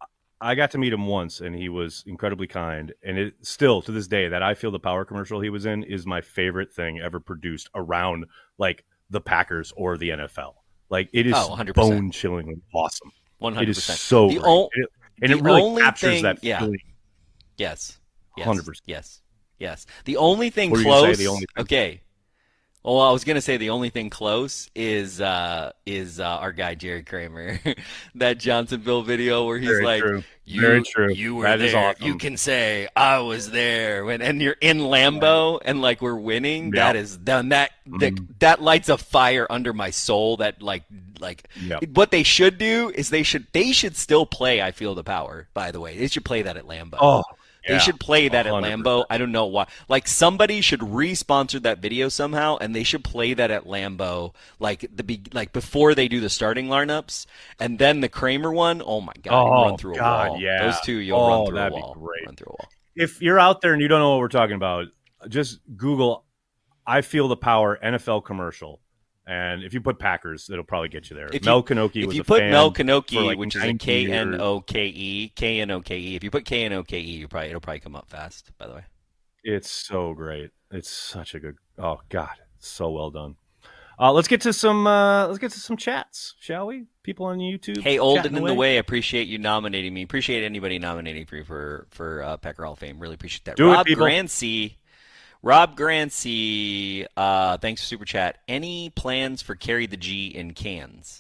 I got to meet him once, and he was incredibly kind. And it still, to this day, that I Feel the Power commercial he was in is my favorite thing ever produced around like the Packers or the N F L. Like it is Oh, one hundred percent. bone-chillingly awesome. One It hundred is percent. so The great. o- It- and the it really only captures thing- that yeah. feeling. Yes. Yes. one hundred percent. Yes. Yes. The only thing What were you gonna say, close. the only thing? Okay. Well, I was gonna say the only thing close is uh, is uh, our guy Jerry Kramer, that Johnsonville video where he's Very like, true. "You, Very true. you were That there. is awesome. You can say I was there." When and you're in Lambeau and like we're winning, Yeah. that is done. That that, Mhm. that lights a fire under my soul. That like like Yep. what they should do is they should they should still play I Feel the Power. By the way, they should play that at Lambeau. Oh, They yeah. should play that at one hundred Lambeau. percent. I don't know why. Like somebody should re-sponsor that video somehow, and they should play that at Lambeau, like the be- like before they do the starting lineups, and then the Kramer one. Oh my God, you Oh, run through a God, wall. yeah. Those two, you'll Oh, run through a that'd be wall. great. Run through a wall. If you're out there and you don't know what we're talking about, just Google I Feel the Power N F L commercial. And if you put Packers, it'll probably get you there. If Mel you, Kanoki if was you a put fan Mel for Kanoki, like which is a nineteen K N years. O K E, K N O K E. If you put K N O K E, you probably it'll probably come up fast. By the way. It's so great. It's such a good. Oh God, so well done. Uh, let's get to some. Uh, let's get to some chats, shall we? People on YouTube. Hey, Olden chatting in away. the way. I appreciate you nominating me. Appreciate anybody nominating for for for uh, Packer Hall of Fame. Really appreciate that. Do it, Rob people. Grancy, Rob Grancy. Uh, thanks for super chat. Any plans for Carry the G in cans?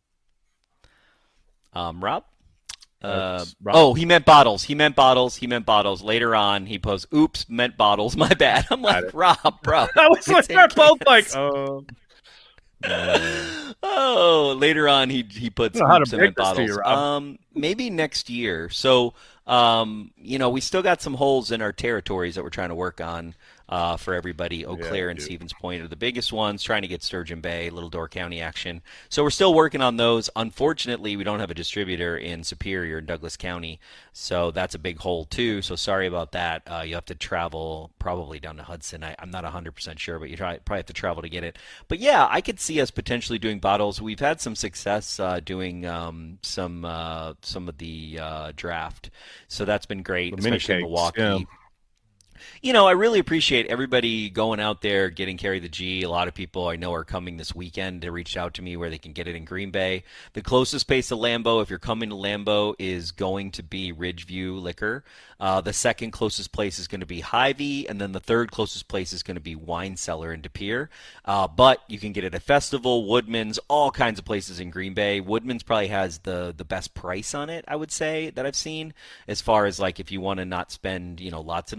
Um, Rob. Uh, That's Rob. oh, he meant bottles. He meant bottles. He meant bottles. Later on, he posts, "Oops, meant bottles. My bad." I'm like, it. Rob, bro. I was it's like, in they're both like, cans. oh. Oh, later on he he puts I don't know how to oops in break the this to bottles. you, Rob. Um, maybe next year. So, um, you know, we still got some holes in our territories that we're trying to work on uh, for everybody. Eau Yeah, Claire we and do. Stevens Point are the biggest ones. Trying to get Sturgeon Bay, Little Door County action. So we're still working on those. Unfortunately, we don't have a distributor in Superior and Douglas County, so that's a big hole too. So sorry about that. Uh, you have to travel probably down to Hudson. I, I'm not one hundred percent sure, but you try, probably have to travel to get it. But yeah, I could see us potentially doing bottles. We've had some success uh, doing um, some uh, some of the uh, draft, so that's been great, The mini especially in kegs, Milwaukee. yeah. You know, I really appreciate everybody going out there, getting Carry the G. A lot of people I know are coming this weekend to reach out to me where they can get it in Green Bay. The closest place to Lambeau, if you're coming to Lambeau, is going to be Ridgeview Liquor. Uh, the second closest place is going to be Hy-Vee, and then the third closest place is going to be Wine Cellar in De Pere. Uh, but you can get it at Festival, Woodman's, all kinds of places in Green Bay. Woodman's probably has the, the best price on it, I would say, that I've seen, as far as like if you want to not spend, you know, lots of money on it.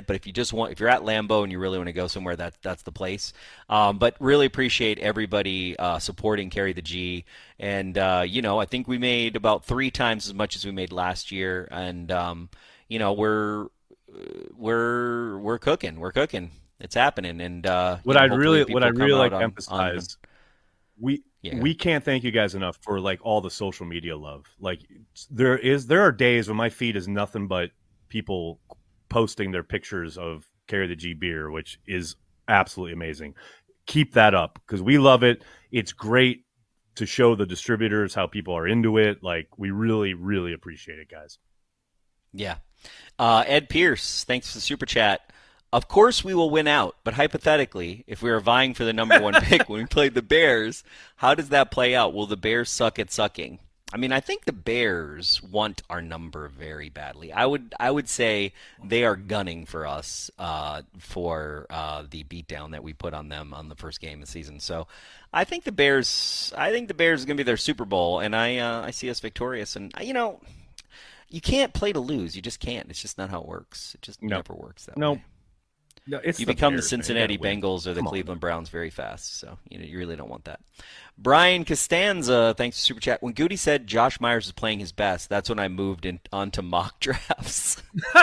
it, but if you just want, if you're at Lambeau and you really want to go somewhere, that that's the place. Um, but really appreciate everybody uh, supporting Carry the G, and uh, you know, I think we made about three times as much as we made last year, and um, you know, we're we're we're cooking, we're cooking. It's happening, and uh, what you I know, really hopefully what I people come really like out to on- emphasize. on- We Yeah. we can't thank you guys enough for like all the social media love. Like there is there are days when my feed is nothing but people posting their pictures of Carry the G beer, which is absolutely amazing. Keep that up because we love it. It's great to show the distributors how people are into it. Like we really really appreciate it, guys. Yeah. Uh, Ed Pierce, thanks for the super chat. Of course we will win out, but hypothetically, if we are vying for the number one pick when we played the Bears, how does that play out? Will the Bears suck at sucking? I mean, I think the Bears want our number very badly. I would I would say they are gunning for us uh, for uh, the beatdown that we put on them on the first game of the season. So I think the Bears I think the Bears is going to be their Super Bowl, and I uh, I see us victorious. And, you know, you can't play to lose. You just can't. It's just not how it works. It just No. never works that No. way. No, it's You the become Bears, the man. You Cincinnati gotta win. Bengals or the Come on. Cleveland Browns very fast, so you know you really don't want that. Brian Costanza, thanks for super chat. When Goody said Josh Myers is playing his best, that's when I moved in onto mock drafts.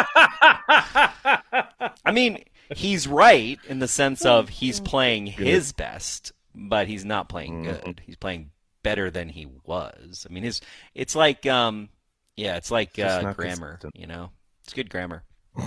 I mean, he's right in the sense of he's playing his best, but he's not playing Mm-hmm. good. He's playing better than he was. I mean, his it's like um yeah, it's like just uh, not grammar, consistent. you know. It's good grammar.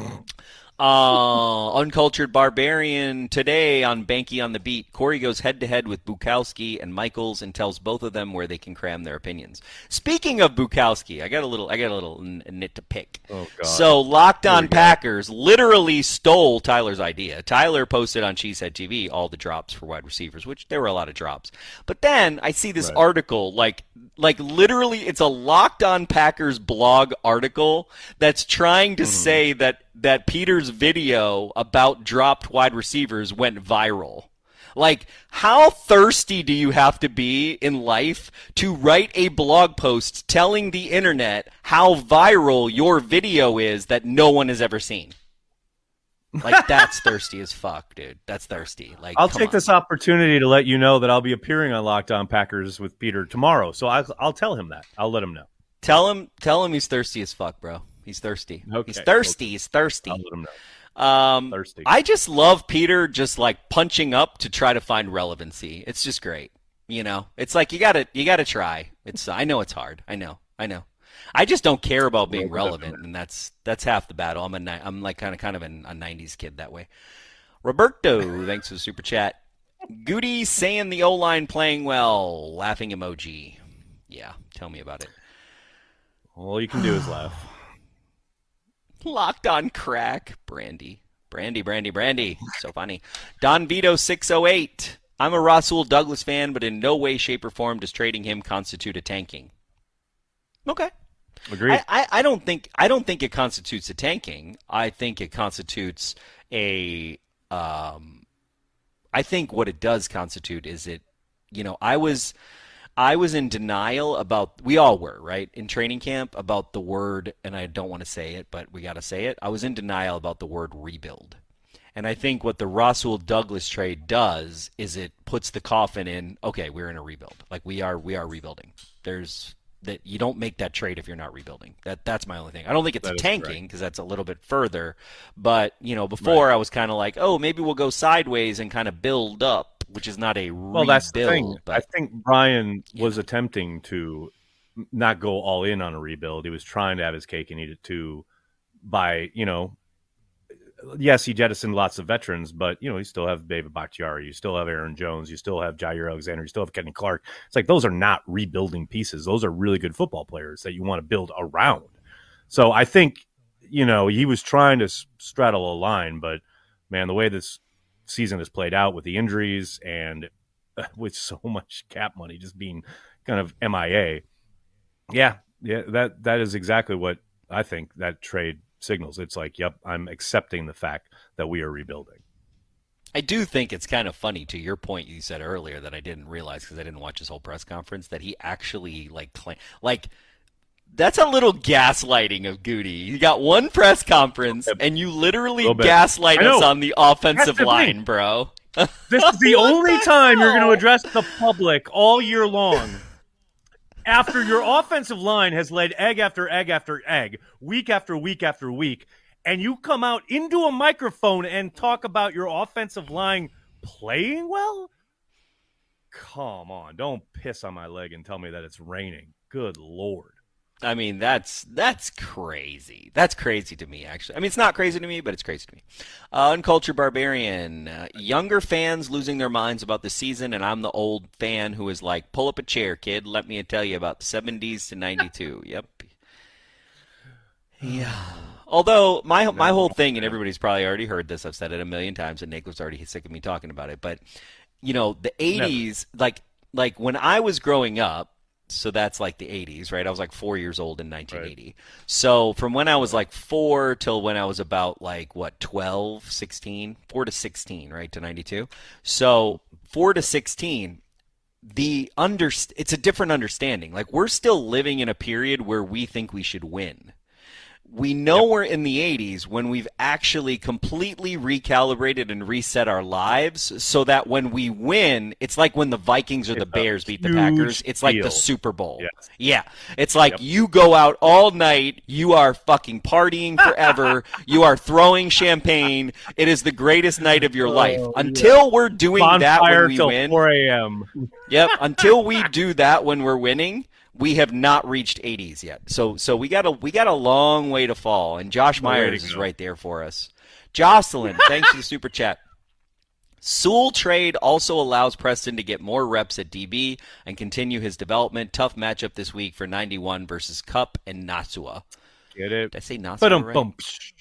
Uh, Uncultured Barbarian today on Banky on the Beat. Corey goes head to head with Bukowski and Michaels and tells both of them where they can cram their opinions. Speaking of Bukowski, I got a little, I got a little n- nit to pick. Oh, God. So Locked Here On we go. Packers literally stole Tyler's idea. Tyler posted on Cheesehead T V all the drops for wide receivers, which there were a lot of drops. But then I see this Right. article, like, like literally, it's a Locked On Packers blog article that's trying to say that that Peter's video about dropped wide receivers went viral. Like, how thirsty do you have to be in life to write a blog post telling the internet how viral your video is that no one has ever seen? Like, that's thirsty as fuck, dude. That's thirsty. Like, I'll come take on. this opportunity to let you know that I'll be appearing on Locked On Packers with Peter tomorrow. So I'll, I'll tell him that. I'll let him know. Tell him, tell him he's thirsty as fuck, bro. He's thirsty. Okay, He's thirsty. He's thirsty. I'll let him know. Um, Thirsty. I just love Peter just like punching up to try to find relevancy. It's just great. You know, it's like you gotta you gotta try. It's I know it's hard. I know. I know. I just don't care about being Well, relevant, definitely. and that's that's half the battle. I'm a ni- I'm like kind of kind of an, a nineties kid that way. Roberto, thanks for the super chat. Goody saying the O line playing well. Laughing emoji. Yeah, tell me about it. All you can do is laugh. Locked on crack. Brandy. Brandy, Brandy, Brandy. So funny. Don Vito six oh eight. I'm a Rasul Douglas fan, but in no way, shape, or form does trading him constitute a tanking. Okay. Agreed. I, I, I don't think I don't think it constitutes a tanking. I think it constitutes a um I think what it does constitute is it you know, I was I was in denial about, we all were, right, in training camp about the word, and I don't want to say it, but we got to say it. I was in denial about the word rebuild. And I think what the Rasul Douglas trade does is it puts the coffin in, okay, we're in a rebuild. Like we are we are rebuilding. There's that you don't make that trade if you're not rebuilding. That that's my only thing. I don't think it's That is tanking because that's a little bit further, but you know, before I was kind of like, "Oh, maybe we'll go sideways and kind of build up," which is not a rebuild. Well, that's the thing. But I think Brian was attempting to not go all in on a rebuild. He was trying to have his cake and eat it too by, you know, yes, he jettisoned lots of veterans, but, you know, you still have David Bakhtiari. You still have Aaron Jones. You still have Jair Alexander. You still have Kenny Clark. It's like those are not rebuilding pieces. Those are really good football players that you want to build around. So I think, you know, he was trying to s- straddle a line, but, man, the way this season has played out with the injuries and uh, with so much cap money just being kind of M I A, yeah, yeah, that that is exactly what I think that trade signals. It's like, yep, I'm accepting the fact that we are rebuilding. I do think it's kind of funny, to your point you said earlier that I didn't realize because I didn't watch his whole press conference, that he actually like claim, like That's a little gaslighting of Goody. You got one press conference, and you literally gaslight us on the offensive line, bro. This is the only time you're going to address the public all year long. After your offensive line has laid egg after egg after egg, week after week after week, and you come out into a microphone and talk about your offensive line playing well? Come on, don't piss on my leg and tell me that it's raining. Good Lord. I mean, that's that's crazy. That's crazy to me, actually. I mean, it's not crazy to me, but it's crazy to me. Uh, Uncultured Barbarian. Uh, younger fans losing their minds about the season, and I'm the old fan who is like, pull up a chair, kid. Let me tell you about the seventies to ninety-two. Yep. Yeah. Although, my my whole thing, and everybody's probably already heard this, I've said it a million times, and Nick was already sick of me talking about it, but, you know, the eighties, Never. like like when I was growing up, so that's like the eighties, right? I was like four years old in nineteen eighty. Right. So from when I was like four till when I was about like, what, twelve, sixteen? four to sixteen, right, to ninety-two. So four to sixteen, the under, it's a different understanding. Like, we're still living in a period where we think we should win. We know yep. we're in the eighties when we've actually completely recalibrated and reset our lives so that when we win, it's like when the Vikings or the it's Bears beat the Packers. It's like deal. the Super Bowl. Yes. Yeah. It's like yep. you go out all night. You are fucking partying forever. You are throwing champagne. It is the greatest night of your oh, life. Until yeah. we're doing Bonfire that when we till win. four a.m. Yep. Until we do that when we're winning, we have not reached eighties yet. So so we got a we got a long way to fall, and Josh Myers is right there for us. Jocelyn, thanks for the super chat. Sewell trade also allows Preston to get more reps at D B and continue his development. Tough matchup this week for ninety-one versus Cup and Nasua. Get it? Did I say Nasua But right? bump.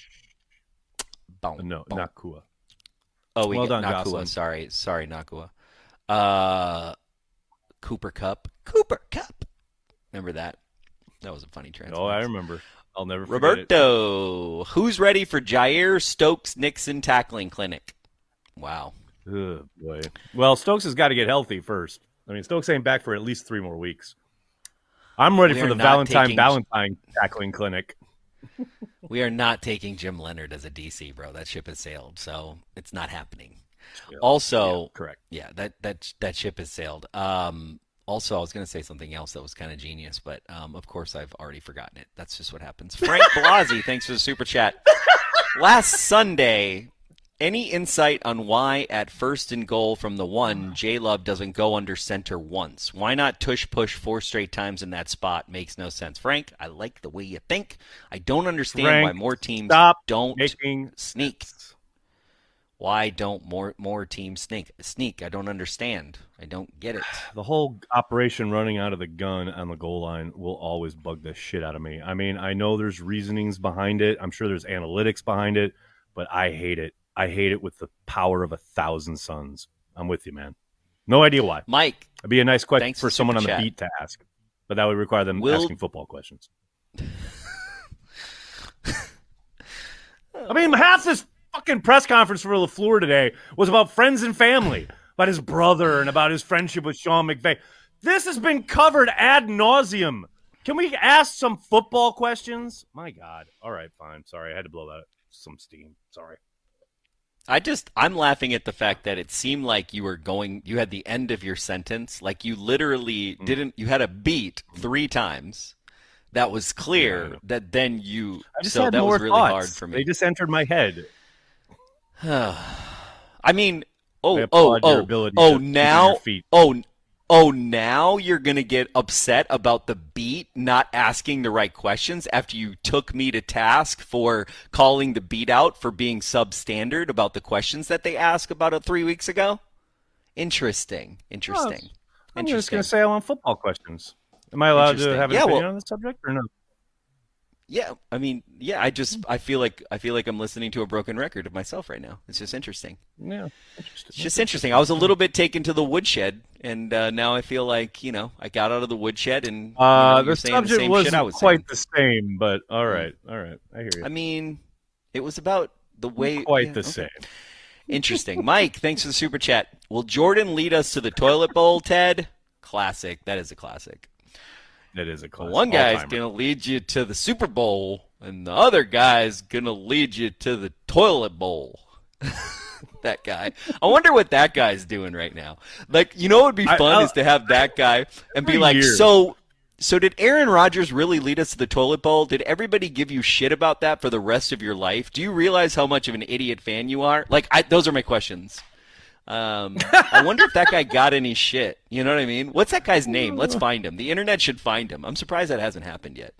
Boom, No, boom. Nakua. Oh, we well get done, Nakua. Jocelyn. Sorry, sorry, Nakua. Uh, Cooper Cup. Cooper Cup. Remember that? That was a funny transfer. Oh, I remember. I'll never forget Roberto, it. Who's ready for Jair Stokes Nixon tackling clinic? Wow. Oh, boy. Well, Stokes has got to get healthy first. I mean, Stokes ain't back for at least three more weeks. I'm ready we for the not Valentine taking... Valentine tackling clinic. We are not taking Jim Leonard as a D C, bro. That ship has sailed, so it's not happening. Yeah. Also, yeah, correct. Yeah, that that that ship has sailed. Um, Also, I was going to say something else that was kind of genius, but um, of course I've already forgotten it. That's just what happens. Frank Blasey, thanks for the super chat. Last Sunday, any insight on why at first and goal from the one, J-Love doesn't go under center once? Why not tush push four straight times in that spot? Makes no sense. Frank, I like the way you think. I don't understand Frank, why more teams stop don't making sneak. sense. Why don't more more teams sneak? Sneak. I don't understand. I don't get it. The whole operation running out of the gun on the goal line will always bug the shit out of me. I mean, I know there's reasonings behind it. I'm sure there's analytics behind it, but I hate it. I hate it with the power of a thousand suns. I'm with you, man. No idea why. Mike, it'd be a nice question thanks for for someone on the chat. beat to ask, but that would require them Will... asking football questions. I mean, half this fucking press conference for LaFleur today was about friends and family, about his brother and about his friendship with Sean McVay. This has been covered ad nauseum. Can we ask some football questions? My God. All right, fine. Sorry, I had to blow that some steam. Sorry. I just, I'm laughing at the fact that it seemed like you were going, you had the end of your sentence, like you literally mm. didn't, you had a beat three times. That was clear yeah, that then you, I just so had that more was really thoughts. hard for me. They just entered my head. I mean, oh, I oh, oh, oh, oh, now, feet. oh, oh, now you're going to get upset about the beat not asking the right questions after you took me to task for calling the beat out for being substandard about the questions that they asked about it three weeks ago? Interesting. Interesting. Oh, I'm Interesting. just going to say I want football questions. Am I allowed to have an yeah, opinion well, on this subject or no? Yeah, I mean, yeah, I just I feel like I feel like I'm listening to a broken record of myself right now. It's just interesting. Yeah, interesting. It's just interesting. I was a little bit taken to the woodshed, and uh, now I feel like you know I got out of the woodshed, and you know, uh, you're the saying the subject same wasn't shit I was quite saying. the same, but all right, all right, I hear you. I mean, it was about the way quite yeah, the okay. same. Interesting, Mike. Thanks for the super chat. Will Jordan lead us to the toilet bowl, Ted? Classic. That is a classic. It is a classic. One guy's All-timer. going to lead you to the Super Bowl, and the other guy's going to lead you to the toilet bowl. That guy. I wonder what that guy's doing right now. Like, you know what would be fun I, is to have that guy and be like, year. so so did Aaron Rodgers really lead us to the toilet bowl? Did everybody give you shit about that for the rest of your life? Do you realize how much of an idiot fan you are? Like, I, those are my questions. Um, I wonder if that guy got any shit. You know what I mean? What's that guy's name? Let's find him. The internet should find him. I'm surprised that hasn't happened yet.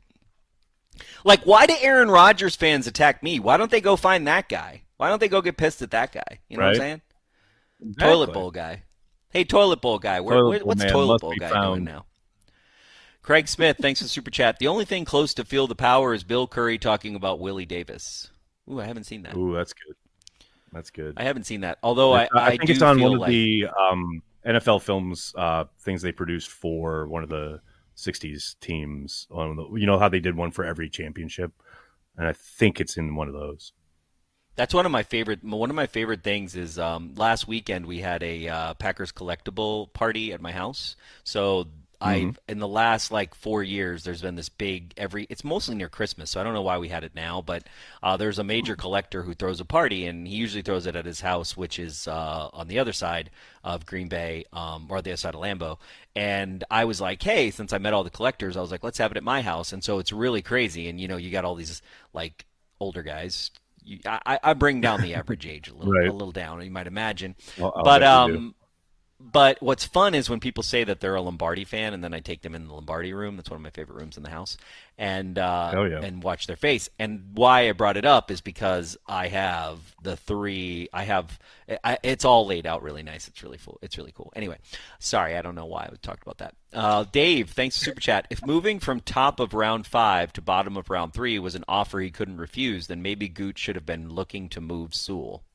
Like, why do Aaron Rodgers fans attack me? Why don't they go find that guy? Why don't they go get pissed at that guy? You know right. what I'm saying? Exactly. Toilet bowl guy. Hey, toilet bowl guy. Where, Toilet where, bowl what's man toilet must bowl be guy found. doing now? Craig Smith, thanks for the super chat. The only thing close to Feel the Power is Bill Curry talking about Willie Davis. Ooh, I haven't seen that. Ooh, that's good. That's good. I haven't seen that. Although I, I, I think do it's on feel one of like... the um, N F L Films uh, things they produced for one of the sixties teams. On the, you know how they did one for every championship, and I think it's in one of those. That's one of my favorite. One of my favorite things is um, last weekend we had a uh, Packers collectible party at my house. So I, Mm-hmm. in the last like four years, there's been this big every. It's mostly near Christmas, so I don't know why we had it now. But uh, there's a major collector who throws a party, and he usually throws it at his house, which is uh, on the other side of Green Bay, um, or the other side of Lambeau. And I was like, hey, since I met all the collectors, I was like, let's have it at my house. And so it's really crazy, and you know, you got all these like older guys. You, I, I bring down the average age a little, Right. a little down, you might imagine. Well, I'll but bet you do. um, but what's fun is when people say that they're a Lombardi fan, and then I take them in the Lombardi room. That's one of my favorite rooms in the house, and uh, Oh, yeah. and watch their face. And why I brought it up is because I have the three. I have I, it's all laid out really nice. It's really full. It's really cool. Anyway, sorry, I don't know why I talked about that. Uh, Dave, thanks for super chat. If moving from top of round five to bottom of round three was an offer he couldn't refuse, then maybe Gooch should have been looking to move Sewell.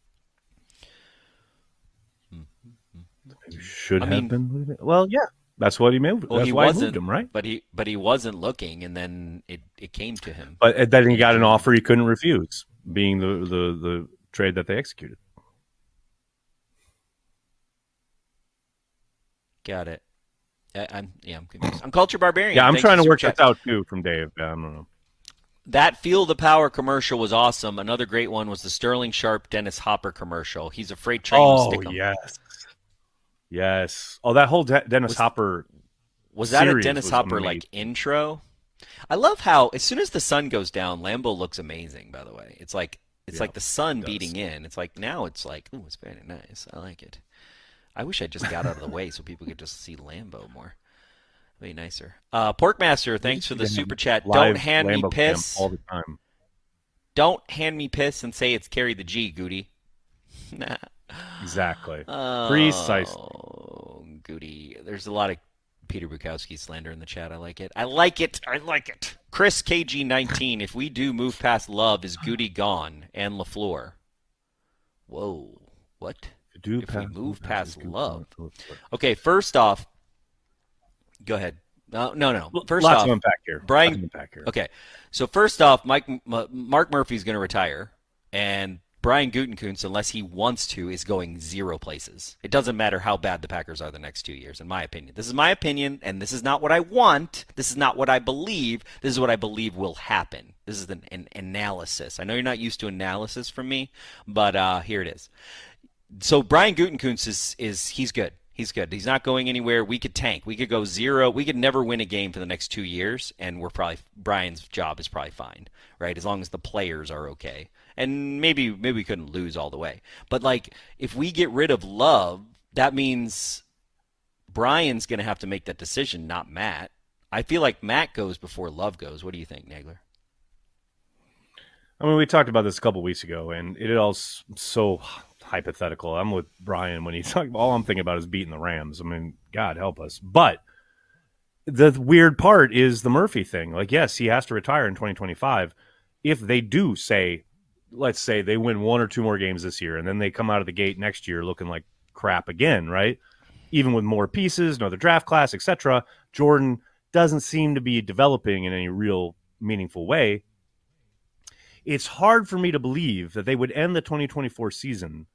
Should I have mean- been. Well, yeah, that's what he moved. Well, that's he why wasn't, he moved him, right? But he but he wasn't looking, and then it, it came to him. But then he got an offer he couldn't refuse, being the the, the trade that they executed. Got it. I, I'm yeah, I'm confused. I'm Culture Barbarian. Yeah, I'm Thanks trying for to work super this chat. out too from Dave. Yeah, I don't know. That Feel the Power commercial was awesome. Another great one was the Sterling Sharp Dennis Hopper commercial. He's a freight train. Oh stick 'em. yes, yes. Oh, that whole De- Dennis Was- Hopper. Was that a series Dennis was Hopper amazing. like intro? I love how as soon as the sun goes down, Lambeau looks amazing. By the way, it's like it's Yeah, like the sun it does. beating in. It's like now it's like ooh, it's very nice. I like it. I wish I just got out of the way so people could just see Lambeau more. Be nicer. Uh, Porkmaster, thanks for the super chat. Don't Live hand me Lambo cam piss. all the time. Don't hand me piss and say it's carry the G, Goody. Nah. Exactly. Oh, Precisely. Goody. There's a lot of Peter Bukowski slander in the chat. I like it. I like it. I like it. Chris K G nineteen. If we do move past Love, is Goody gone? And LaFleur. Whoa. What? Do If we move past Scoop Love. on. Okay, first off, go ahead. No, no, no. First Lots off, of unpack here. Brian- Lots of unpack here. Okay, so first off, Mike M- Mark Murphy's going to retire, and Brian Gutekunst, unless he wants to, is going zero places. It doesn't matter how bad the Packers are the next two years, in my opinion. This is my opinion, and this is not what I want. This is not what I believe. This is what I believe will happen. This is an, an analysis. I know you're not used to analysis from me, but uh, here it is. So Brian Gutekunst is is he's good. He's good. He's not going anywhere. We could tank. We could go zero. We could never win a game for the next two years, and we're probably Brian's job is probably fine, right? As long as the players are okay, and maybe maybe we couldn't lose all the way. But like, if we get rid of Love, that means Brian's going to have to make that decision, not Matt. I feel like Matt goes before Love goes. What do you think, Nagler? I mean, we talked about this a couple weeks ago, and it all s- so hypothetical. I'm with Brian when he's talking. All I'm thinking about is beating the Rams. I mean, God help us. But the weird part is the Murphy thing. Like, yes, he has to retire in twenty twenty-five. If they do say, let's say they win one or two more games this year, and then they come out of the gate next year looking like crap again, right? Even with more pieces, another draft class, et cetera, Jordan doesn't seem to be developing in any real meaningful way. It's hard for me to believe that they would end the twenty twenty-four season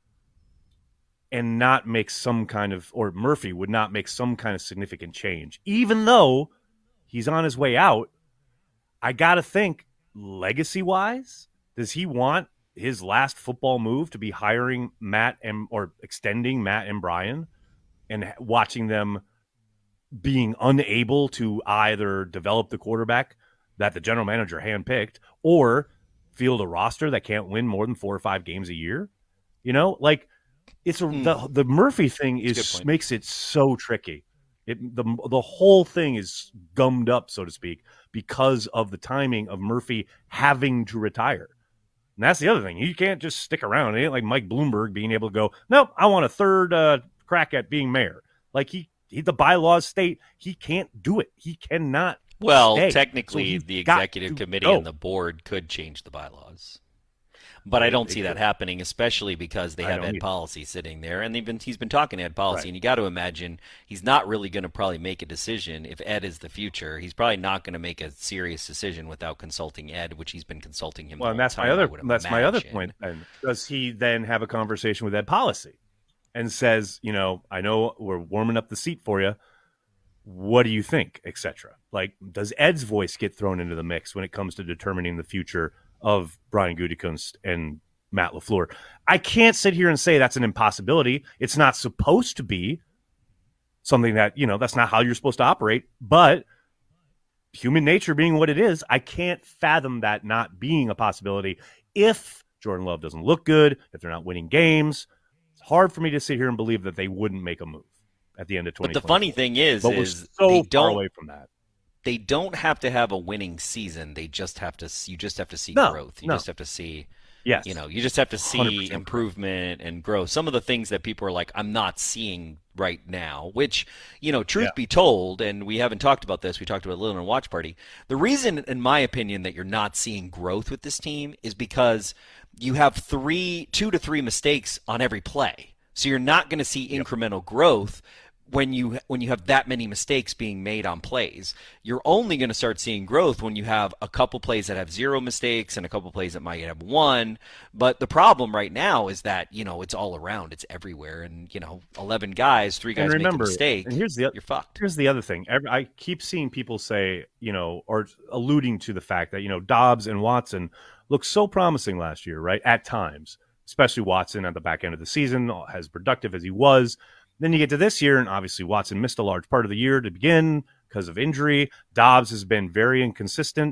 and not make some kind of, or Murphy would not make some kind of significant change, even though he's on his way out. I got to think, legacy-wise, does he want his last football move to be hiring Matt and or extending Matt and Brian and watching them being unable to either develop the quarterback that the general manager handpicked or field a roster that can't win more than four or five games a year? You know, like it's a, mm. the the Murphy thing is makes it so tricky. It the the whole thing is gummed up, so to speak, because of the timing of Murphy having to retire. And that's the other thing. You can't just stick around. It ain't like Mike Bloomberg being able to go, nope, I want a third uh, crack at being mayor. Like he, he, the bylaws state he can't do it. He cannot. Well, stay. technically, so the executive committee go. and the board could change the bylaws. But I don't see that happening, especially because they have Ed Policy sitting there, and they've been he's been talking to Ed Policy, right. And you got to imagine he's not really going to probably make a decision if Ed is the future. He's probably not going to make a serious decision without consulting Ed, which he's been consulting him. Well, and that's time, my other that's imagine. my other point. And does he then have a conversation with Ed Policy and says, you know, I know we're warming up the seat for you. What do you think, et cetera? Like, does Ed's voice get thrown into the mix when it comes to determining the future of Brian Gutekunst and Matt LaFleur? I can't sit here and say that's an impossibility. It's not supposed to be something that, you know, that's not how you're supposed to operate. But human nature being what it is, I can't fathom that not being a possibility if Jordan Love doesn't look good, if they're not winning games. It's hard for me to sit here and believe that they wouldn't make a move at the end of twenty twenty. But the funny thing is, but is we're so they far don't, away from that. They don't have to have a winning season. They just have to. You just have to see no, growth. You no. just have to see. Yes. You know, you just have to see one hundred percent improvement and growth. Some of the things that people are like, I'm not seeing right now, which, you know, truth yeah. be told, and we haven't talked about this, we talked about it a little in Watch Party. The reason, in my opinion, that you're not seeing growth with this team is because you have three, two to three mistakes on every play. So you're not going to see yep. incremental growth when you when you have that many mistakes being made on plays. You're only going to start seeing growth when you have a couple plays that have zero mistakes and a couple plays that might have one. But the problem right now is that, you know, it's all around. It's everywhere. And, you know, eleven guys, three guys remember, make a mistake, and here's the, you're fucked. Here's the other thing. I keep seeing people say, you know, or alluding to the fact that, you know, Dobbs and Watson looked so promising last year, right, at times, especially Watson at the back end of the season, as productive as he was. Then you get to this year, and obviously Watson missed a large part of the year to begin because of injury. Dobbs has been very inconsistent.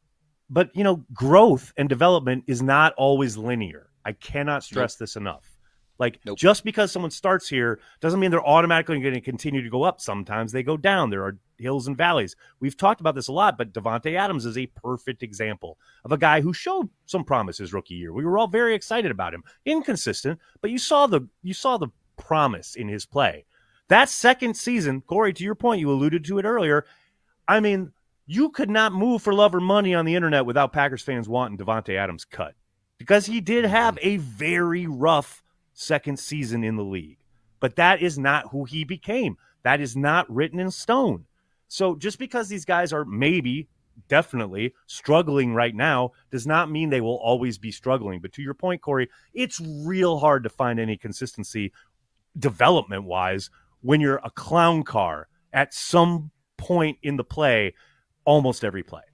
But, you know, growth and development is not always linear. I cannot stress nope. this enough. Like, nope. just because someone starts here doesn't mean they're automatically going to continue to go up. Sometimes they go down. There are hills and valleys. We've talked about this a lot, but Davante Adams is a perfect example of a guy who showed some promise his rookie year. We were all very excited about him. Inconsistent, but you saw the you saw the promise in his play. That second season, Corey, to your point, you alluded to it earlier. I mean, you could not move for love or money on the internet without Packers fans wanting Davante Adams cut, because he did have a very rough second season in the league. But that is not who he became. That is not written in stone. So just because these guys are maybe, definitely struggling right now does not mean they will always be struggling. But to your point, Corey, it's real hard to find any consistency development-wise when you're a clown car at some point in the play, almost every play.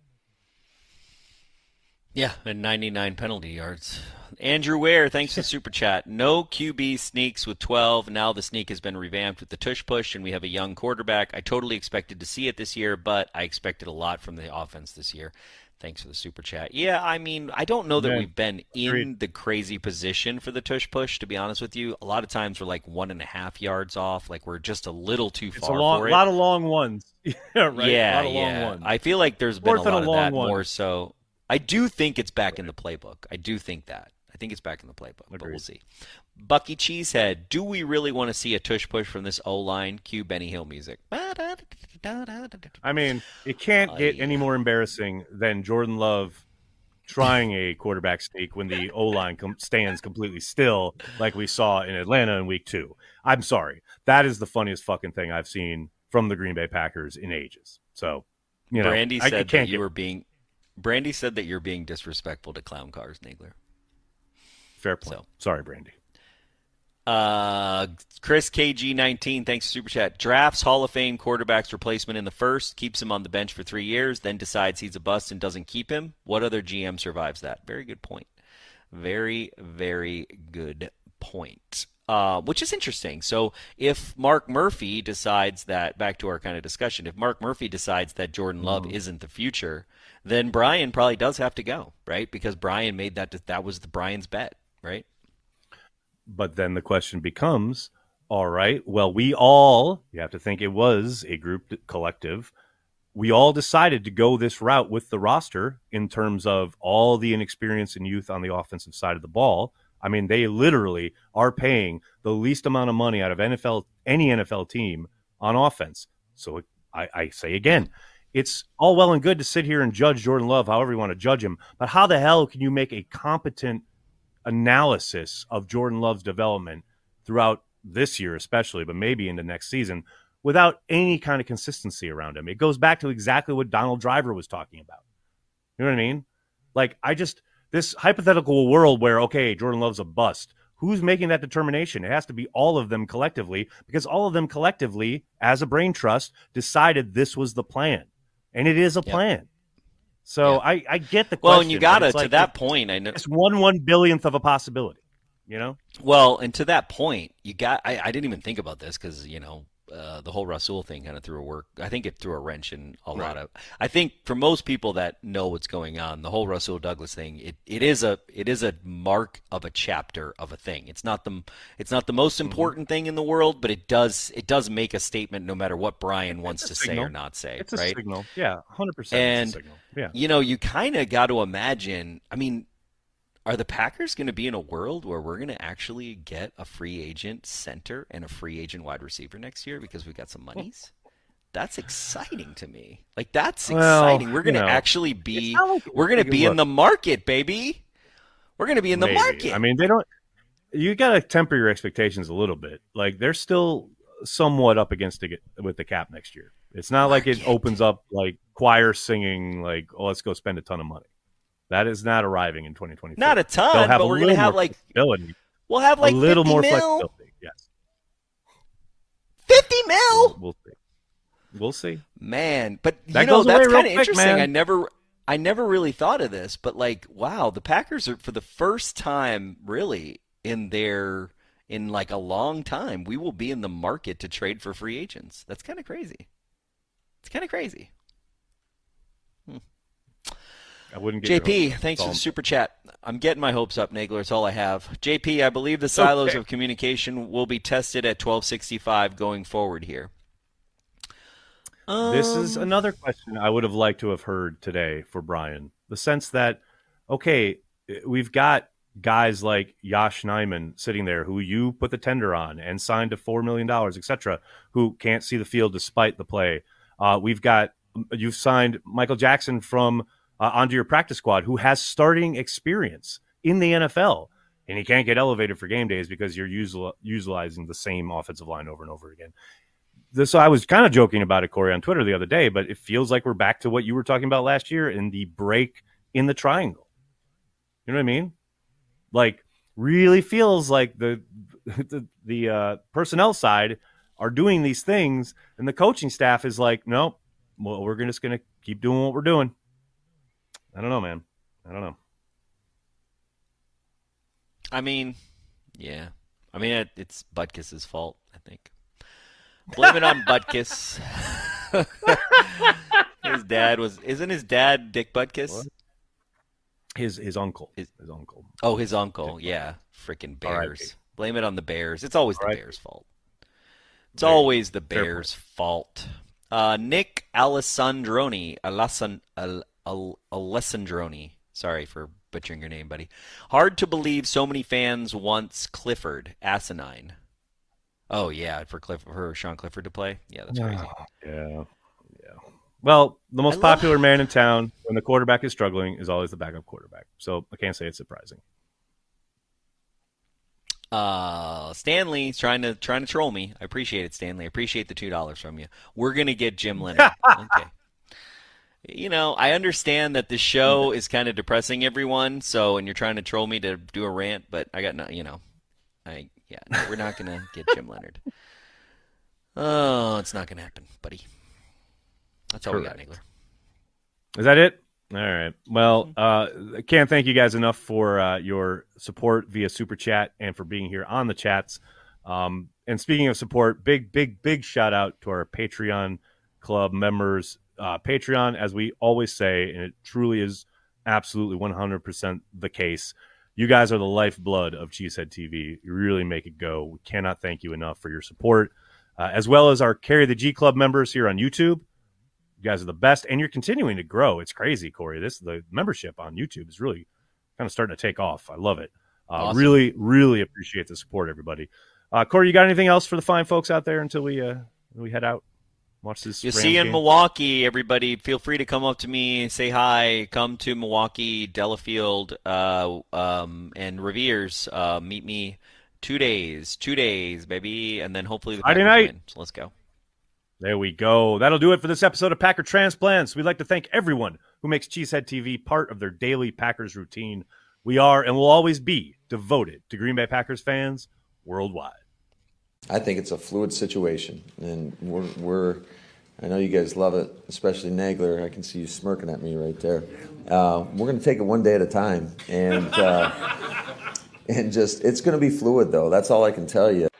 Yeah, and ninety-nine penalty yards. Andrew Ware, thanks for the super chat. No Q B sneaks with twelve. Now the sneak has been revamped with the tush push, and we have a young quarterback. I totally expected to see it this year, but I expected a lot from the offense this year. Thanks for the super chat. Yeah, I mean, I don't know that yeah. we've been in the crazy position for the tush push, to be honest with you. A lot of times we're like one and a half yards off. Like we're just a little too it's far a long, for it. A lot of long ones. yeah, right. Yeah, a lot of yeah. long ones. I feel like there's Fourth been a lot a of that one. more so. I do think it's back in the playbook. I do think that. I think it's back in the playbook, Agreed. but we'll see. Bucky Cheesehead, do we really want to see a tush push from this O-line? Cue Benny Hill music. I mean, it can't get uh, yeah. any more embarrassing than Jordan Love trying a quarterback sneak when the O-line com- stands completely still, like we saw in Atlanta in week two. I'm sorry. That is the funniest fucking thing I've seen from the Green Bay Packers in ages. So, you know, Brandy I, said I that can't you get... were being Brandy said that you're being disrespectful to clown cars, Nagler. Fair point. So. Sorry, Brandy. Uh, Chris K G nineteen, thanks for Super Chat. Drafts Hall of Fame quarterback's replacement in the first, keeps him on the bench for three years, then decides he's a bust and doesn't keep him. What other G M survives that? Very good point. Very, very good point. Uh, which is interesting. So if Mark Murphy decides that, back to our kind of discussion, if Mark Murphy decides that Jordan Love mm. isn't the future, then Brian probably does have to go, right? Because Brian made that, that was the Brian's bet, right? But then the question becomes, all right, well, we all, you have to think it was a group collective. We all decided to go this route with the roster in terms of all the inexperience and youth on the offensive side of the ball. I mean, they literally are paying the least amount of money out of N F L, any N F L team on offense. So I, I say again, it's all well and good to sit here and judge Jordan Love however you want to judge him. But how the hell can you make a competent analysis of Jordan Love's development throughout this year especially, but maybe into next season, without any kind of consistency around him? It goes back to exactly what Donald Driver was talking about. You know what I mean? Like, I just, this hypothetical world where, okay, Jordan Love's a bust, who's making that determination? It has to be all of them collectively, because all of them collectively, as a brain trust, decided this was the plan. And it is a yep. plan. So yeah. I, I get the question. Well, and you got to, like, to that point, I know it's one one billionth of a possibility, you know? Well, and to that point, you got, I, I didn't even think about this because, you know, uh, the whole Rasul thing kind of threw a work. I think it threw a wrench in a right. lot of, I think for most people that know what's going on, the whole Rasul Douglas thing, it, it is a, it is a mark of a chapter of a thing. It's not the, it's not the most important mm-hmm. thing in the world, but it does, it does make a statement no matter what Brian wants to signal. say or not say. It's a right? signal. Yeah. one hundred percent. And, it's a signal. Yeah. you know, you kind of got to imagine, I mean, are the Packers going to be in a world where we're going to actually get a free agent center and a free agent wide receiver next year because we got some monies? That's exciting to me. Like, that's well, exciting. We're going to you know, actually be like we're going to be look. in the market, baby. We're going to be in the Maybe. market. I mean, they don't you got to temper your expectations a little bit. Like, they're still somewhat up against it with the cap next year. It's not market. like it opens up like choir singing like, "Oh, let's go spend a ton of money." That is not arriving in twenty twenty-four. Not a ton, but we're going to have like flexibility. We'll have like a little fifty more mil. flexibility. Yes, fifty mil. We'll, we'll see. We'll see. Man, but that you know that's kind of quick, interesting. Man. I never, I never really thought of this, but like, wow, the Packers are for the first time, really, in their in like a long time, we will be in the market to trade for free agents. That's kind of crazy. It's kind of crazy. Hmm. I wouldn't get J P, thanks for the super chat. I'm getting my hopes up, Nagler. It's all I have. J P, I believe the silos okay. of communication will be tested at twelve sixty-five going forward here. Um, this is another question I would have liked to have heard today for Brian. The sense that, okay, we've got guys like Yosh Nijman sitting there who you put the tender on and signed to four million dollars, et cetera, who can't see the field despite the play. Uh, we've got, you've signed Michael Jackson from Uh, onto your practice squad who has starting experience in the N F L, and he can't get elevated for game days because you're usual, utilizing the same offensive line over and over again. This, I was kind of joking about it, Corey, on Twitter the other day, but it feels like we're back to what you were talking about last year in the break in the triangle. You know what I mean? Like, really feels like the the, the uh, personnel side are doing these things, and the coaching staff is like, nope, well, we're just going to keep doing what we're doing. I don't know, man. I don't know. I mean, yeah. I mean, it, it's Butkus's fault, I think. Blame it on Butkus. His dad was... Isn't his dad Dick Butkus? What? His his uncle. His, his uncle. Oh, his uncle. Dick yeah. Freaking Bears. Right. Blame it on the Bears. It's always All the right. Bears' fault. It's Very always the Bears' fault. Uh, Nick Alessandroni. Alessan, Al, Al, Alessandroni. Sorry for butchering your name, buddy. Hard to believe so many fans wants Clifford. Asinine. Oh, yeah, for Cliff, for Sean Clifford to play? Yeah, that's crazy. Yeah, yeah. Well, the most love... popular man in town when the quarterback is struggling is always the backup quarterback. So I can't say it's surprising. Uh, Stanley's trying to trying to troll me. I appreciate it, Stanley. I appreciate the two dollars from you. We're gonna get Jim Leonard. Okay. You know, I understand that this show is kind of depressing everyone. So, and you're trying to troll me to do a rant, but I got no. You know, I Yeah, no, we're not going to get Jim Leonard. Oh, it's not going to happen, buddy. That's all Correct. we got, Nagler. Is that it? All right. Well, uh, I can't thank you guys enough for uh, your support via Super Chat and for being here on the chats. Um, and speaking of support, big, big, big shout out to our Patreon Club members. Uh, Patreon, as we always say, and it truly is absolutely one hundred percent the case, you guys are the lifeblood of Cheesehead T V. You really make it go. We cannot thank you enough for your support, uh, as well as our Carry the G Club members here on YouTube. You guys are the best, and you're continuing to grow. It's crazy, Corey. This the membership on YouTube is really kind of starting to take off. I love it. Uh, awesome. Really, really appreciate the support, everybody. Uh, Corey, you got anything else for the fine folks out there until we uh, we head out? Watch this. You see you in game? Milwaukee, everybody. Feel free to come up to me, say hi. Come to Milwaukee, Delafield, uh, um, and Revere's. Uh, meet me two days, two days, baby, and then hopefully the Friday night. Win. So let's go. There we go. That'll do it for this episode of Packer Transplants. We'd like to thank everyone who makes Cheesehead T V part of their daily Packers routine. We are and will always be devoted to Green Bay Packers fans worldwide. I think it's a fluid situation, and we're, we're I know you guys love it, especially Nagler. I can see you smirking at me right there. Uh, we're going to take it one day at a time, and uh, and just it's going to be fluid, though. That's all I can tell you.